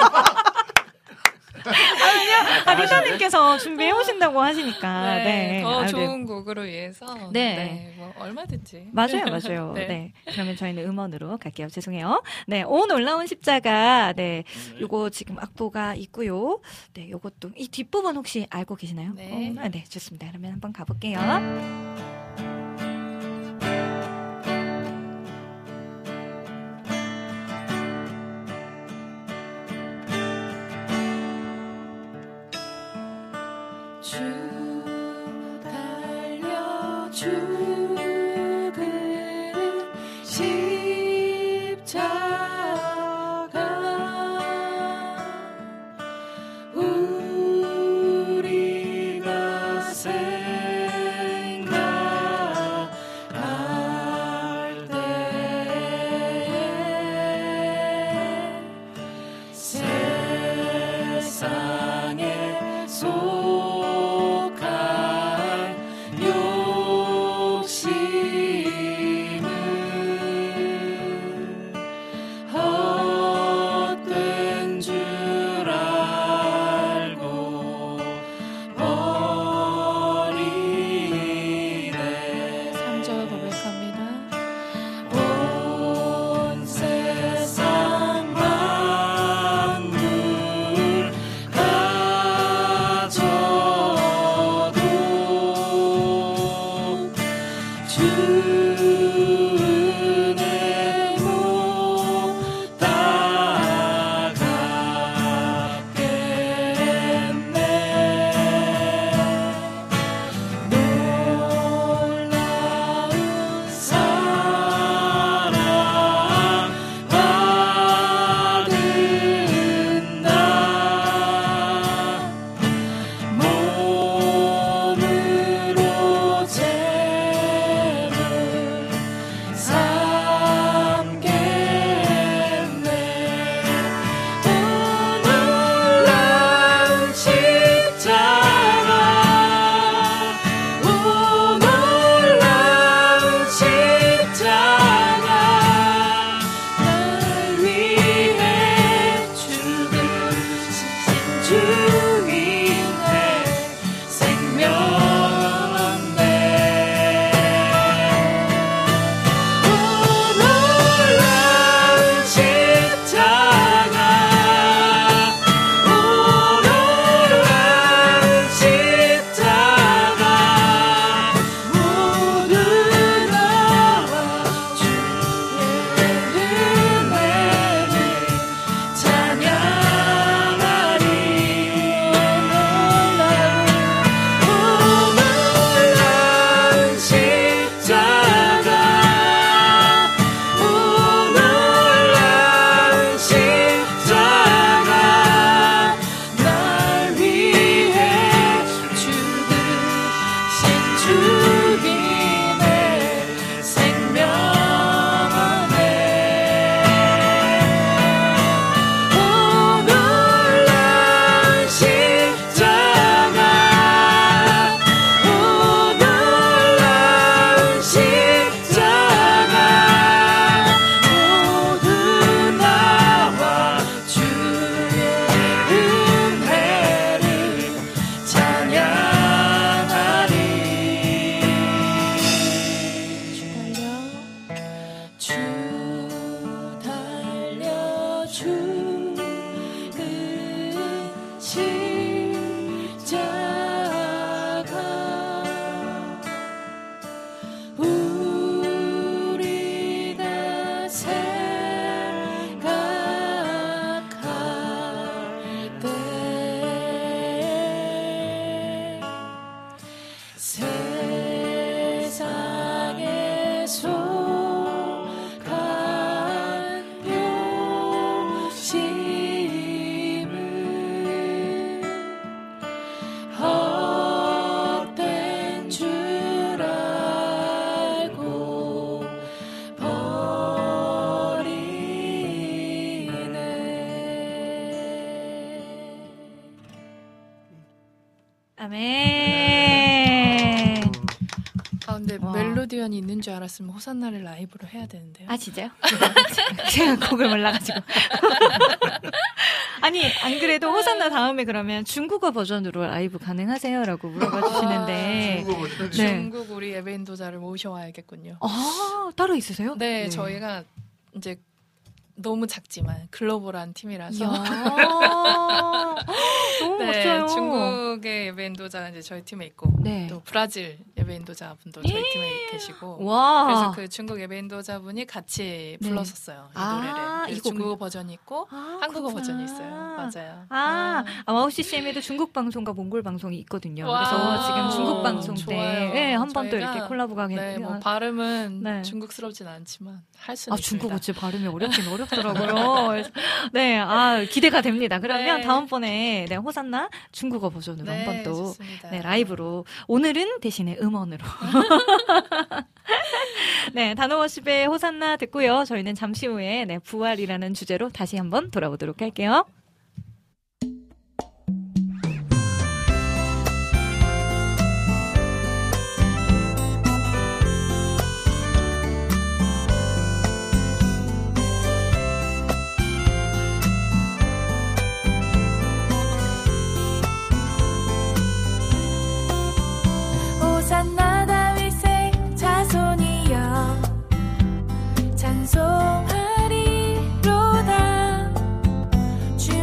리더님께서 준비해 오신다고 하시니까 더 좋은 곡으로 위해서 뭐 얼마든지 맞아요. 네. 그러면 저희는 음원으로 갈게요. 죄송해요. 네, 오 놀라운 십자가 요거 지금 악보가 있고요. 네, 요것도 이 뒷부분 혹시 알고 계시나요? 네, 네, 좋습니다. 그러면 한번 가볼게요. 주 달려 죽은 십자가 우리가 생각할 때에 세상에 헛된 줄 알고 버리네. 3절 고백합니다. 온 세상 만물 가져도 주 은혜 못 따라가겠네. 놀라운 사랑 받은 나 몸으로 죄를 아멘. 아 근데 멜로디언이 있는 줄 알았으면 호산나를 라이브로 해야 되는데요. 아 진짜요? 제가 곡을 몰라가지고. 아니 안 그래도 호산나 다음에 그러면 중국어 버전으로 라이브 가능하세요라고 물어봐 주시는데. 네. 중국 우리 예배인도자를 모셔와야겠군요. 아 따로 있으세요? 네, 저희가 이제 너무 작지만 글로벌한 팀이라서. 너무 네, 멋져요. 중국의 예배인도자가 이제 저희 팀에 있고 네. 또 브라질 예배인도자 분도 저희 팀에 계시고. 와. 그래서 그 중국 예배인도자 분이 같이 네. 불렀었어요. 이 노래를. 이 중국어 버전이 있고 한국어 그렇구나. 버전이 있어요. 맞아요. 와우 CCM에도 중국 방송과 몽골 방송이 있거든요. 와. 그래서 지금 중국 방송 때 좋아요. 한 번 또 저희가 이렇게 콜라보가 네, 뭐 발음은 중국스럽진 않지만 할 수는 있습니다. 중국어 제 발음이 어렵긴 어렵더라고요. 그래서 네, 기대가 됩니다. 그러면 네. 다음번에 호산나 중국어 버전으로 네, 한번 또 좋습니다. 라이브로 오늘은 대신에 음원으로 네, 단어워십의 호산나 듣고요. 저희는 잠시 후에 부활이라는 주제로 다시 한번 돌아오도록 할게요. 호산나 다윗의 자손이여 찬송하리로다 주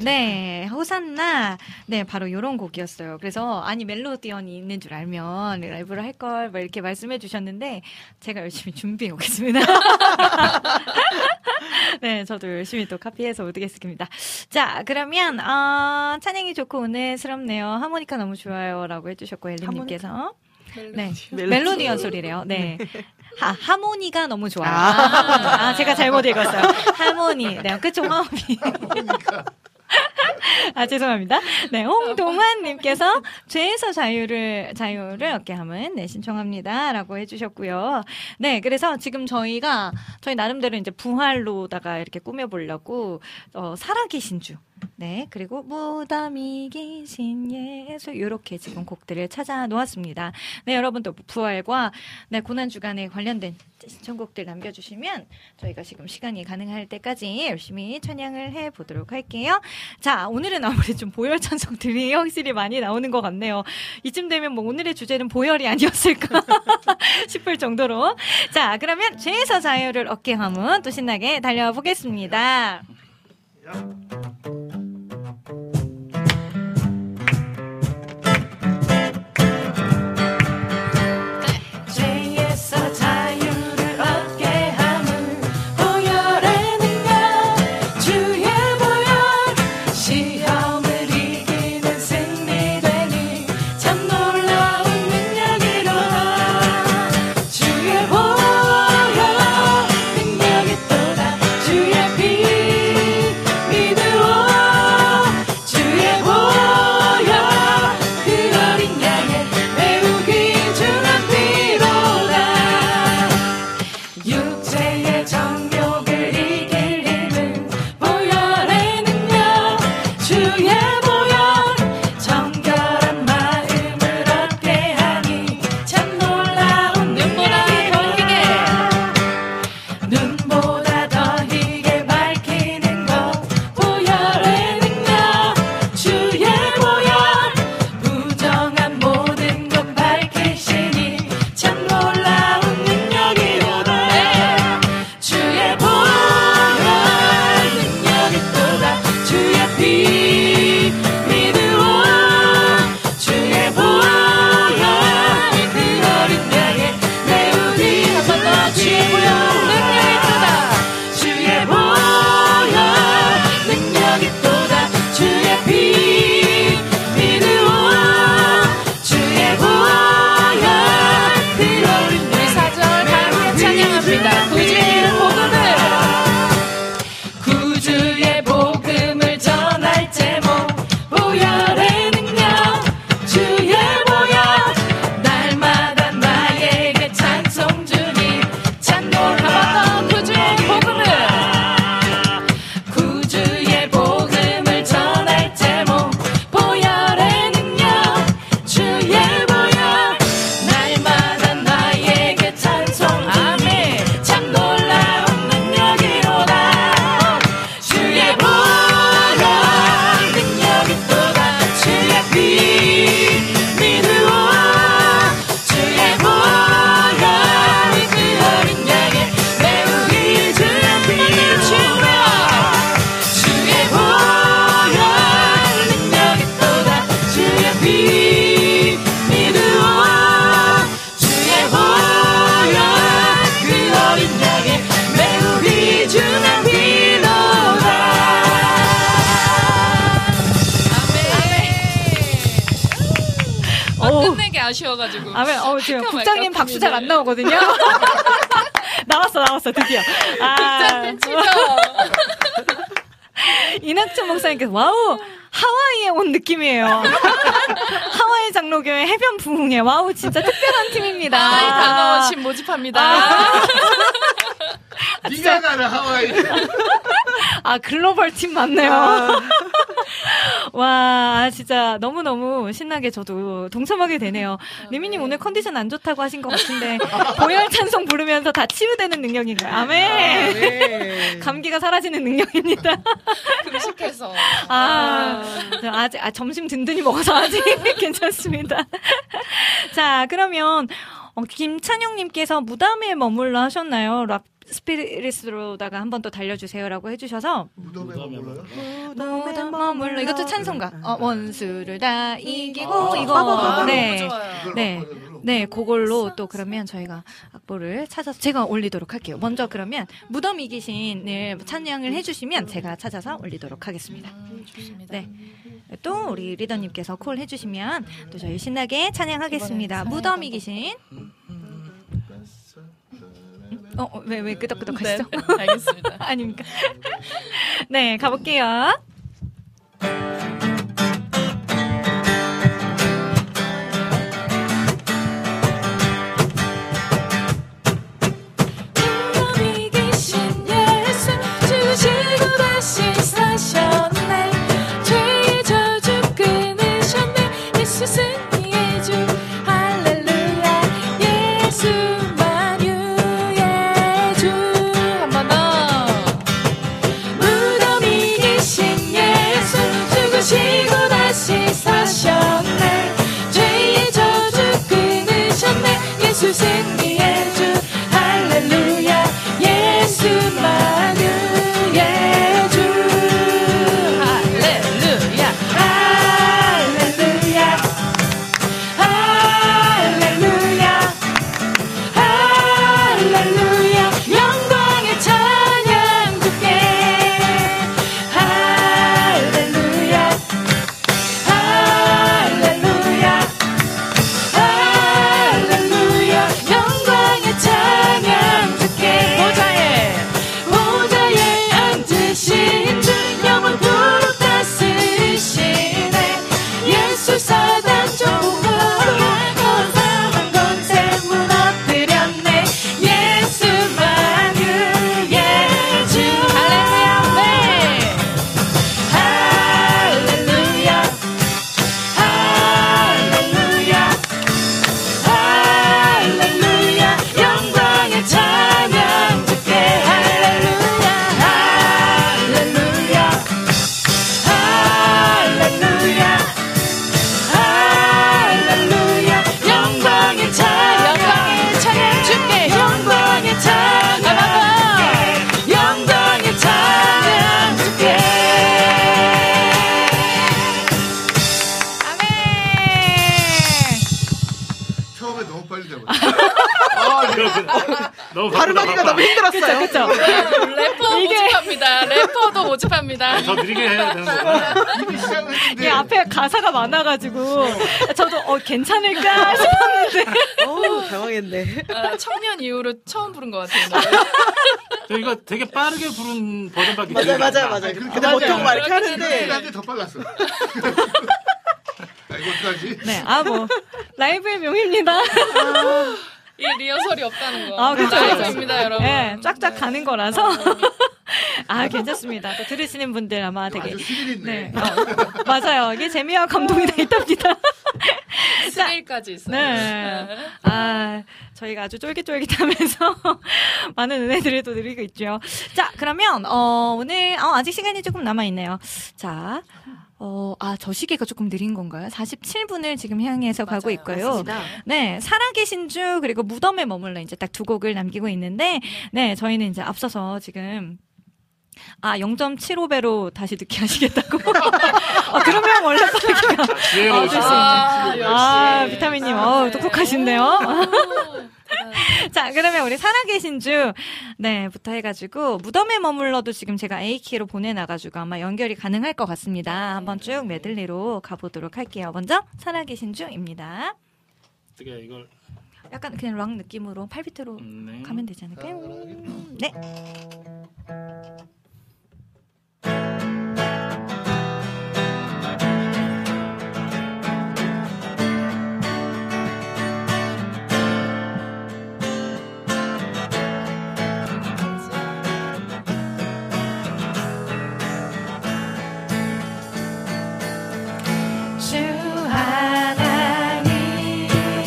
네, 호산나. 네, 바로 요런 곡이었어요. 그래서, 아니, 멜로디언이 있는 줄 알면 라이브를 할 걸, 뭐 이렇게 말씀해 주셨는데, 제가 열심히 준비해 오겠습니다. 네, 저도 열심히 또 카피해서 오겠습니다. 자, 그러면, 찬양이 좋고 은혜스럽네요. 하모니카 너무 좋아요. 라고 해주셨고, 엘리님께서. 네, 멜로디언 소리래요. 네. 하모니가 너무 좋아요. 제가 잘못 읽었어요. 하모니. 네, 그 종합이. 죄송합니다. 네, 홍동환님께서 죄에서 자유를 얻게 함은 네, 신청합니다. 라고 해주셨고요. 네, 그래서 지금 저희 나름대로 이제 부활로다가 이렇게 꾸며보려고, 살아계신 주. 네, 그리고 무덤이 계신 예수 이렇게 지금 곡들을 찾아 놓았습니다. 네, 여러분도 부활과 네, 고난주간에 관련된 신청곡들 남겨주시면 저희가 지금 시간이 가능할 때까지 열심히 찬양을 해보도록 할게요. 자, 오늘은 아무래도 좀 보혈 찬송들이 확실히 많이 나오는 것 같네요. 이쯤 되면 뭐 오늘의 주제는 보혈이 아니었을까 싶을 정도로. 자, 그러면 죄에서 자유를 얻게 함은 또 신나게 달려보겠습니다. 죄에서 자유를 얻게 함은 보혈의 능력 주의 보혈 시험을 이기는 승리되니 참 놀라운 능력이로다 주의 보혈 능력이 또다 주의 피 믿으오 주의 보혈 그 어린 양의 매우 귀중한 피로다 육체의 정욕을 이길 힘은 보혈의 능력 주의 보혈 정결한 마음을 얻게 하니 참 놀라운 눈보다 더 희게 밝히는 것 보혈의 능력 주의 보혈 부정한 모든 것 밝히시니 참 놀라운 능력이로다 주의 보혈 능력이 또다 주의 피 믿으오 주의 보혈 그 어린 양의 매우 귀한 주의 보혈 능력이 또다 주의 보혈 능력이 또다 주의 피 믿으오 주의 보혈 그 어린 양의 사절 함께 찬양합니다. 구주의 복음을 전할 제목 보혈의 능력 주의 보혈 날마다 나에게 찬송 주니 참 놀라웠던 구주의 복음을 전할 제목 보혈의 능력 주의 보혈 날마다 나에게 찬송 아멘 참 놀라운 능력이로다 주의 보혈 능력이 또다 주의 피 믿으오 주의 보혈 그 어린 양의 매우 귀중한 피로다 주의 보혈 능력이 또다 주의 피 믿으오 주의 보혈 그 어린 양의 매우 귀중한 피로다 끝내기 아쉬워가지고. 지금 국장님 박수 잘 안 나오거든요. 나왔어, 드디어. 이낙준 목사님께서, 와우! 하와이에 온 느낌이에요. 하와이 장로교회 해변 부흥회. 와우, 진짜 특별한 팀입니다. 단어원신 모집합니다. 네가 가는 하와이. 글로벌 팀 맞네요. 와, 진짜 너무너무 신나게 저도 동참하게 되네요. 리미님 오늘 컨디션 안 좋다고 하신 것 같은데, 보혈 찬송 부르면서 다 치유되는 능력인가요? 아멘! 감기가 사라지는 능력입니다. 금식해서. 아직, 점심 든든히 먹어서 아직 괜찮습니다. 자, 그러면, 김찬영님께서 무덤에 머물러 하셨나요? 스피릿으로다가 한 번 더 달려주세요라고 해주셔서 무덤에 머물러 이것도 찬송가 원수를 다 이기고 이거 네 그걸로 또 그러면 저희가 악보를 찾아서 제가 올리도록 할게요. 먼저 그러면 무덤 이기신을 찬양을 해주시면 제가 찾아서 올리도록 하겠습니다. 좋습니다. 네. 또 우리 리더님께서 콜 해주시면 또 저희 신나게 찬양하겠습니다. 무덤 이기신. 왜 끄덕끄덕 하시죠? 네, 알겠습니다. 아닙니까? 네, 가볼게요. 무덤 이기신 예수 죽으시고 다시 사셨네 죄의 저주 끊으셨네 예수 승리의 주 할렐루야 예수만 유의 주 한 번 더 무덤 이기신 예수 죽으시고 다시 사셨네 죄의 저주 끊으셨네 예수 승리의 주 할렐루야 예수만 유의 주 할렐루야 할렐루야 할렐루야 할렐루야 영광의 찬양 주께 할렐루야 할렐루야 할렐루야 영광의 찬양 주께 보좌에 앉으신 주 영원토록 다스리시네 예수 사단 종으로 거사한 권세 무너뜨렸네 예수만 유의 주 할렐루야 할렐루야 할렐루야 영광의 찬양 주께 할렐루야 할렐루야 할렐루야 할렐루야 영광의 찬양 주께 영광의 찬양 영광의 찬양 주께 처음에 너무 빨리 잡았어. 너무 발음하기가 너무 힘들었어요. 그쵸. 래퍼 모집합니다. 래퍼도 모집합니다. 더 느리게 해야 되는 거구나. 이게 앞에 가사가 많아가지고 저도 괜찮을까 싶었는데 당황했네. 청년 이후로 처음 부른 것 같아요. 저 이거 되게 빠르게 부른 버전밖에 맞아요. 근데 보통 막 이렇게 하는데 나한테 더 빨랐어. 이거 어떡하지? 네, 뭐 라이브의 묘미입니다. 이 리허설이 없다는 거. 그렇죠. 라이브입니다, 여러분. 네, 쫙쫙 가는 거라서. 괜찮습니다. 또 들으시는 분들 아마 되게. 아주 스릴 있네. 맞아요. 이게 재미와 감동이 다 있답니다. 스릴까지 있어요. 네. 저희가 아주 쫄깃쫄깃하면서 많은 은혜들을 또 누리고 있죠. 자, 그러면, 오늘, 아직 시간이 조금 남아있네요. 자. 저 시계가 조금 느린 건가요? 47분을 지금 향해서 가고 있고요. 맞습니다. 네, 살아계신 주, 그리고 무덤에 머물러 이제 딱 두 곡을 남기고 있는데, 네, 저희는 이제 앞서서 지금, 0.75배로 다시 듣게 하시겠다고. 그러면 원래 빠르게가. 비타민님, 똑똑하신데요? 자, 그러면 우리 살아계신 주, 부터 해가지고, 무덤에 머물러도 지금 제가 A키로 보내놔가지고 아마 연결이 가능할 것 같습니다. 한번 쭉 메들리로 가보도록 할게요. 먼저, 살아계신 주입니다. 어떻게 이걸. 약간 그냥 락 느낌으로 8비트로 가면 되지 않을까요? 네. 주 하나님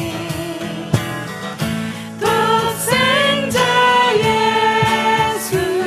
독생자 예수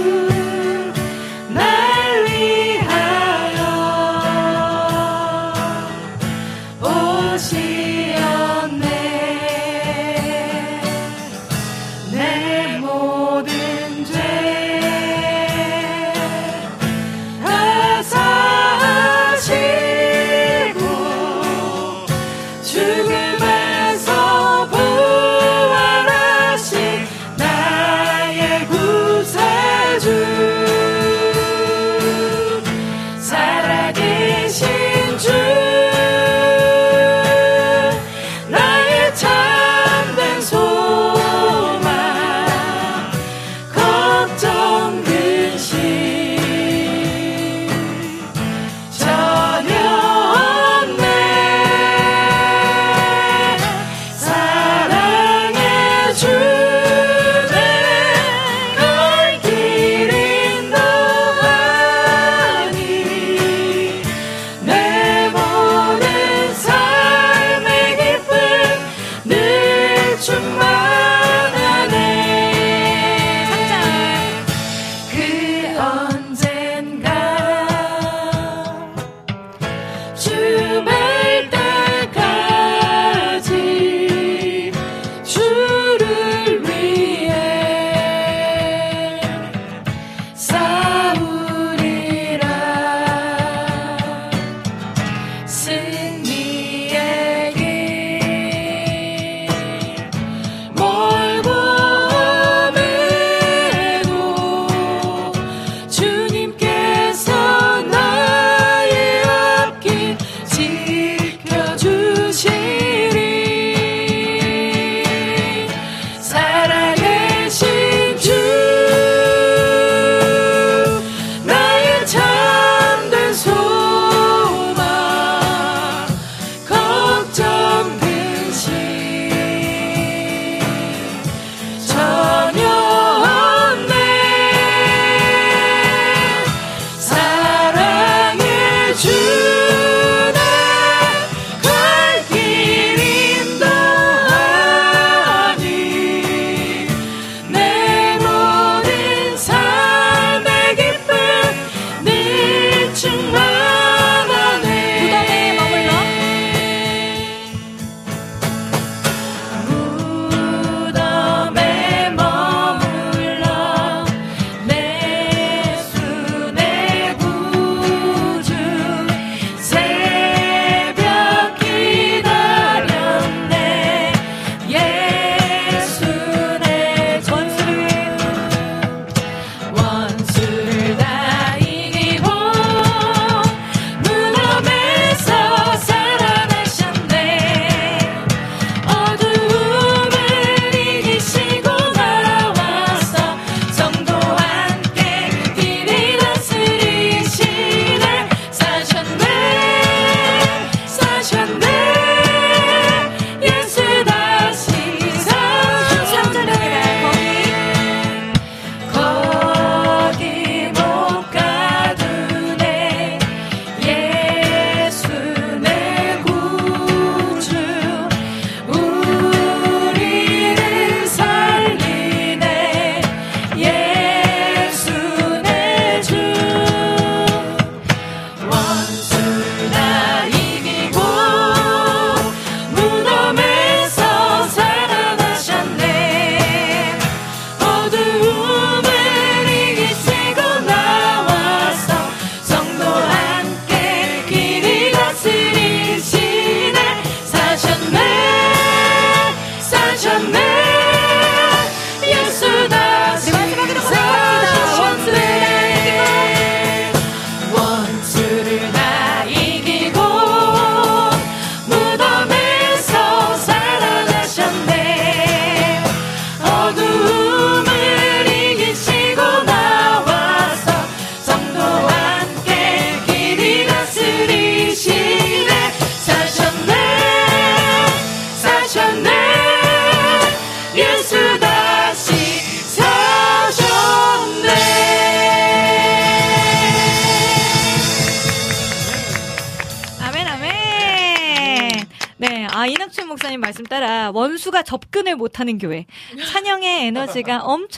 이낙춘 목사님 말씀 따라 원수가 접근을 못하는 교회, 찬양의 에너지가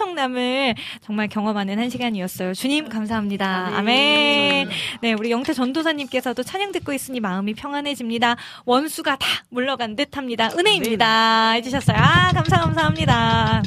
엄청남을 정말 경험하는 한 시간이었어요. 주님 감사합니다. 아멘. 네, 우리 영태 전도사님께서도 찬양 듣고 있으니 마음이 평안해집니다. 원수가 다 물러간 듯합니다. 은혜입니다 해주셨어요. 아, 감사합니다.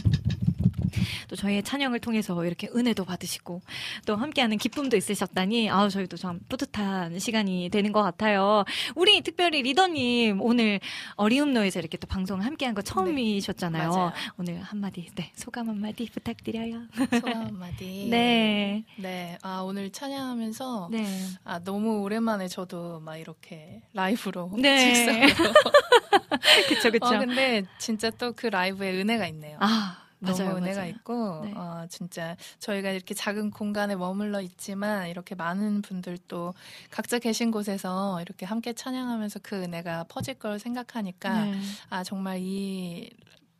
또 저희의 찬양을 통해서 이렇게 은혜도 받으시고 또 함께하는 기쁨도 있으셨다니 저희도 참 뿌듯한 시간이 되는 것 같아요. 우리 특별히 리더님 오늘 어리움노에서 이렇게 또 방송을 함께한 거 처음이셨잖아요. 네, 오늘 한마디, 소감 한마디 부탁드려요. 소감 한마디. 네. 오늘 찬양하면서 네. 너무 오랜만에 저도 막 이렇게 라이브로 네. 그쵸. 근데 진짜 또 그 라이브에 은혜가 있네요. 너무 은혜가 있고 네. 진짜 저희가 이렇게 작은 공간에 머물러 있지만 이렇게 많은 분들도 각자 계신 곳에서 이렇게 함께 찬양하면서 그 은혜가 퍼질 걸 생각하니까 정말 이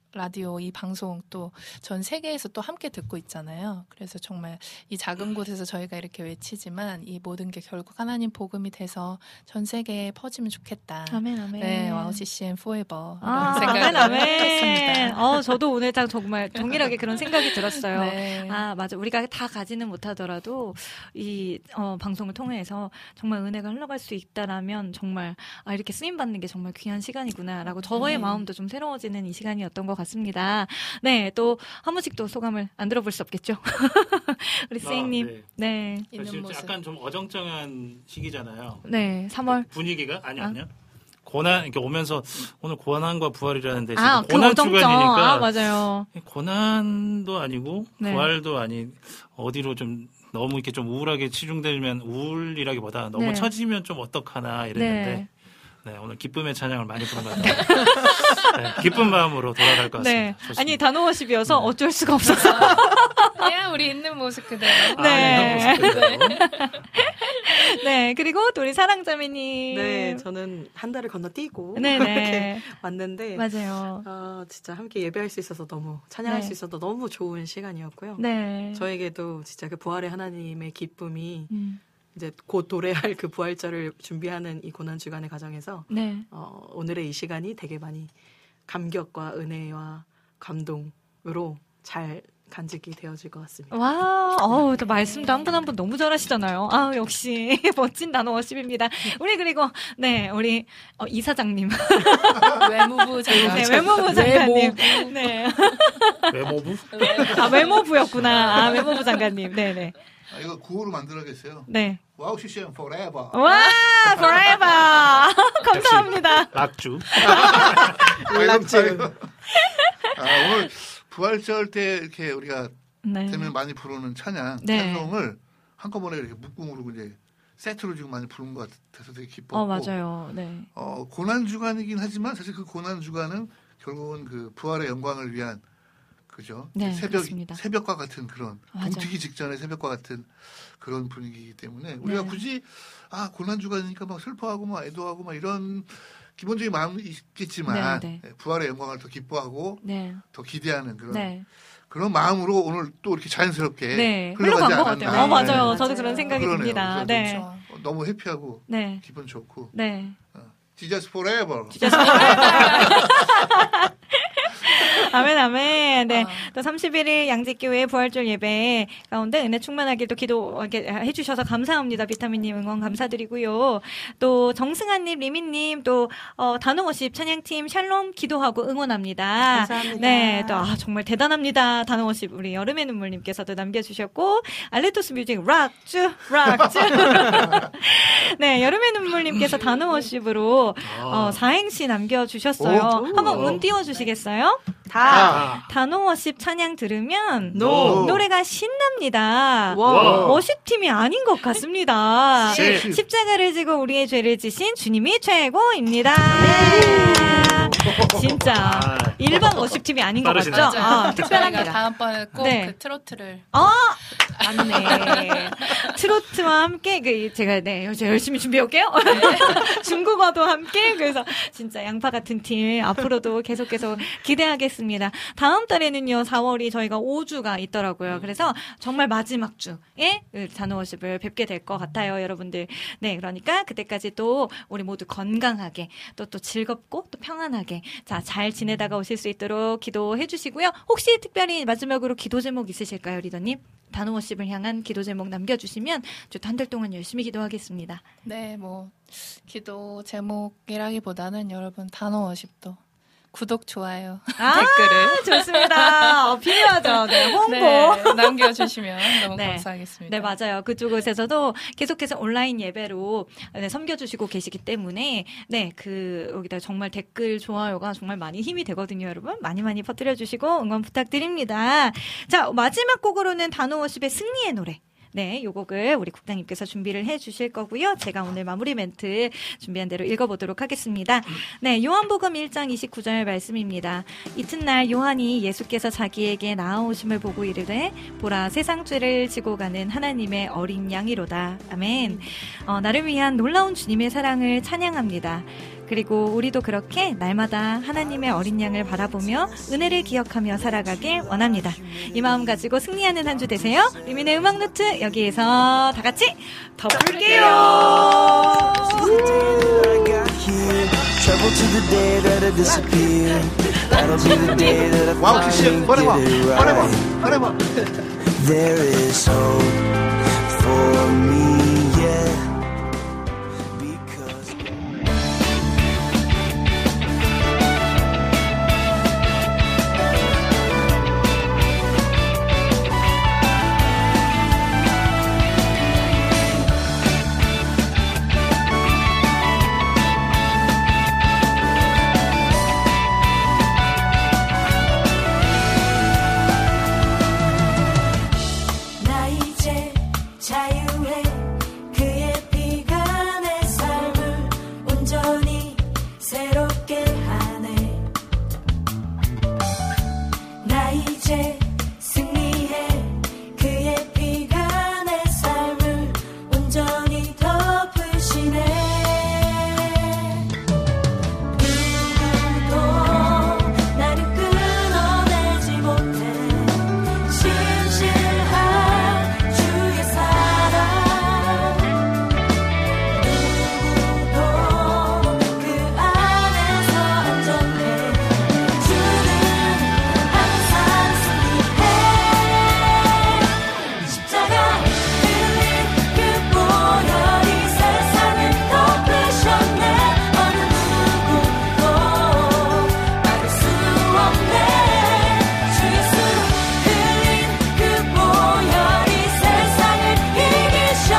라디오 이 방송 또 전 세계에서 또 함께 듣고 있잖아요. 그래서 정말 이 작은 곳에서 저희가 이렇게 외치지만 이 모든 게 결국 하나님 복음이 돼서 전 세계에 퍼지면 좋겠다. 아멘, 아멘. 네, 와우 CCM forever 이런 생각을 아멘. 했습니다. 저도 오늘 딱 정말 동일하게 그런 생각이 들었어요. 네. 아, 맞아. 우리가 다 가지는 못하더라도 이 방송을 통해서 정말 은혜가 흘러갈 수 있다라면 정말 이렇게 쓰임 받는 게 정말 귀한 시간이구나라고 저의 마음도 좀 새로워지는 이 시간이었던 것 같습니다. 네, 또 한 번씩 또 소감을 안 들어볼 수 없겠죠. 우리 쌤님. 네. 사실 약간 좀 어정쩡한 시기잖아요. 네, 3월 분위기가 아니요. 고난 이렇게 오면서 오늘 고난과 부활이라는데 그 고난 주간이니까 맞아요. 고난도 아니고 네. 부활도 아닌 어디로 좀 너무 이렇게 좀 우울하게 치중되면 우울이라기보다 너무 네. 처지면 좀 어떡하나 이랬는데 네, 오늘 기쁨의 찬양을 많이 부른 것 같아요. 네, 기쁜 마음으로 돌아갈 것 같습니다. 네. 좋습니다. 아니 단호워십이어서 어쩔 수가 없어서 그냥 우리 있는 모습 그대로. 네. 있는 모습 그대로. 네, 그리고 또 우리 사랑자매님. 네, 저는 한 달을 건너뛰고 네네. 이렇게 왔는데 맞아요. 진짜 함께 예배할 수 있어서 너무 찬양할 네. 수 있어서 너무 좋은 시간이었고요. 네. 저에게도 진짜 그 부활의 하나님의 기쁨이 이제 곧 도래할 그 부활절을 준비하는 이 고난 주간의 과정에서 네. 오늘의 이 시간이 되게 많이 감격과 은혜와 감동으로 잘 간직이 되어질 것 같습니다. 와, 또 말씀도 한 분 한 분 너무 잘하시잖아요. 역시 멋진 단호워십입니다. 우리 그리고 네, 우리 이사장님, 외무부 장관, 네, 외무부 장관님, 네, 외모부? 외모부였구나. 외모부 장관님, 네네. 이거 구호로 만들어야겠어요. 네. 와우 CCM forever. 와, forever. 감사합니다. 락주. 락주. 오늘 부활절 때 이렇게 우리가 네. 되면 많이 부르는 찬양, 네. 찬송을 한꺼번에 이렇게 묶음으로 이제 세트로 지금 많이 부른 것 같아서 되게 기뻤고. 맞아요. 네. 고난 주간이긴 하지만 사실 그 고난 주간은 결국은 그 부활의 영광을 위한 그죠? 네, 그렇습니다. 새벽과 같은 그런 맞아요. 동튀기 직전의 새벽과 같은 그런 분위기이기 때문에 우리가 네. 굳이 고난 주간이니까 막 슬퍼하고 막 애도하고 막 이런 기본적인 마음이 있겠지만 네, 부활의 영광을 더 기뻐하고 네. 더 기대하는 그런 네. 그런 마음으로 오늘 또 이렇게 자연스럽게 네. 흘러가지 흘러간 것 않았나. 같아요. 맞아요. 네. 저도 그런 생각이 그러네요. 듭니다. 그래서 네. 너무 해피하고 네. 기분 좋고. 네. Jesus forever. 아멘, 아멘. 네. 또 31일 양재교회 부활절 예배 가운데 은혜 충만하게 또 기도 해주셔서 감사합니다. 비타민님 응원 감사드리고요. 또 정승환님, 리민님, 또 단호워십 찬양팀 샬롬 기도하고 응원합니다. 감사합니다. 네. 또 정말 대단합니다. 단호워십 우리 여름의 눈물님께서도 남겨주셨고 알레토스 뮤직 락쭈. 네. 여름의 눈물님께서 단호워십으로 사행시 남겨주셨어요. 한번 운 띄워주시겠어요? 단호워십 찬양 들으면 노래가 신납니다. 워십팀이 아닌 것 같습니다. 십자가를 지고 우리의 죄를 지신 주님이 최고입니다. 진짜 일반 워십팀이 아닌 것 같죠? 특별합니다. 다음번에 꼭 그 트로트를 맞네. 트로트와 함께 제가 열심히 준비해 올게요. 중국어도 함께 그래서 진짜 양파 같은 팀 앞으로도 계속 기대하겠습니다. 다음 달에는요 4월이 저희가 5주가 있더라고요. 그래서 정말 마지막 주에 단호워십을 뵙게 될 것 같아요, 여러분들. 네, 그러니까 그때까지 또 우리 모두 건강하게 또 즐겁고 또 편안하게 잘 지내다가 오실 수 있도록 기도해 주시고요. 혹시 특별히 마지막으로 기도 제목 있으실까요, 리더님? 단호워십을 향한 기도 제목 남겨주시면 저 한 달 동안 열심히 기도하겠습니다. 네, 기도 제목이라기보다는 여러분 단호워십도 구독, 좋아요, 댓글을 좋습니다. 필요하죠. 네, 홍보 네, 남겨주시면 너무 감사하겠습니다. 네, 맞아요. 그쪽에서도 계속해서 온라인 예배로 섬겨주시고 계시기 때문에 여기다 정말 댓글, 좋아요가 정말 많이 힘이 되거든요, 여러분. 많이 퍼뜨려주시고 응원 부탁드립니다. 자, 마지막 곡으로는 단호워십의 승리의 노래. 네, 요 곡을 우리 국장님께서 준비를 해 주실 거고요. 제가 오늘 마무리 멘트 준비한 대로 읽어보도록 하겠습니다. 네, 요한복음 1장 29절 말씀입니다. 이튿날 요한이 예수께서 자기에게 나아오심을 보고 이르되 보라 세상 죄를 지고 가는 하나님의 어린 양이로다. 아멘. 나를 위한 놀라운 주님의 사랑을 찬양합니다. 그리고 우리도 그렇게 날마다 하나님의 어린 양을 바라보며 은혜를 기억하며 살아가길 원합니다. 이 마음 가지고 승리하는 한 주 되세요. 리민의 음악노트 여기에서 다 같이 덮을게요. Travel to the day that I disappear. That'll be the day that I finally get it right. There is hope for me, yeah. 자유해 그의 피가 내 삶을 온전히 새롭게 하네 나 이제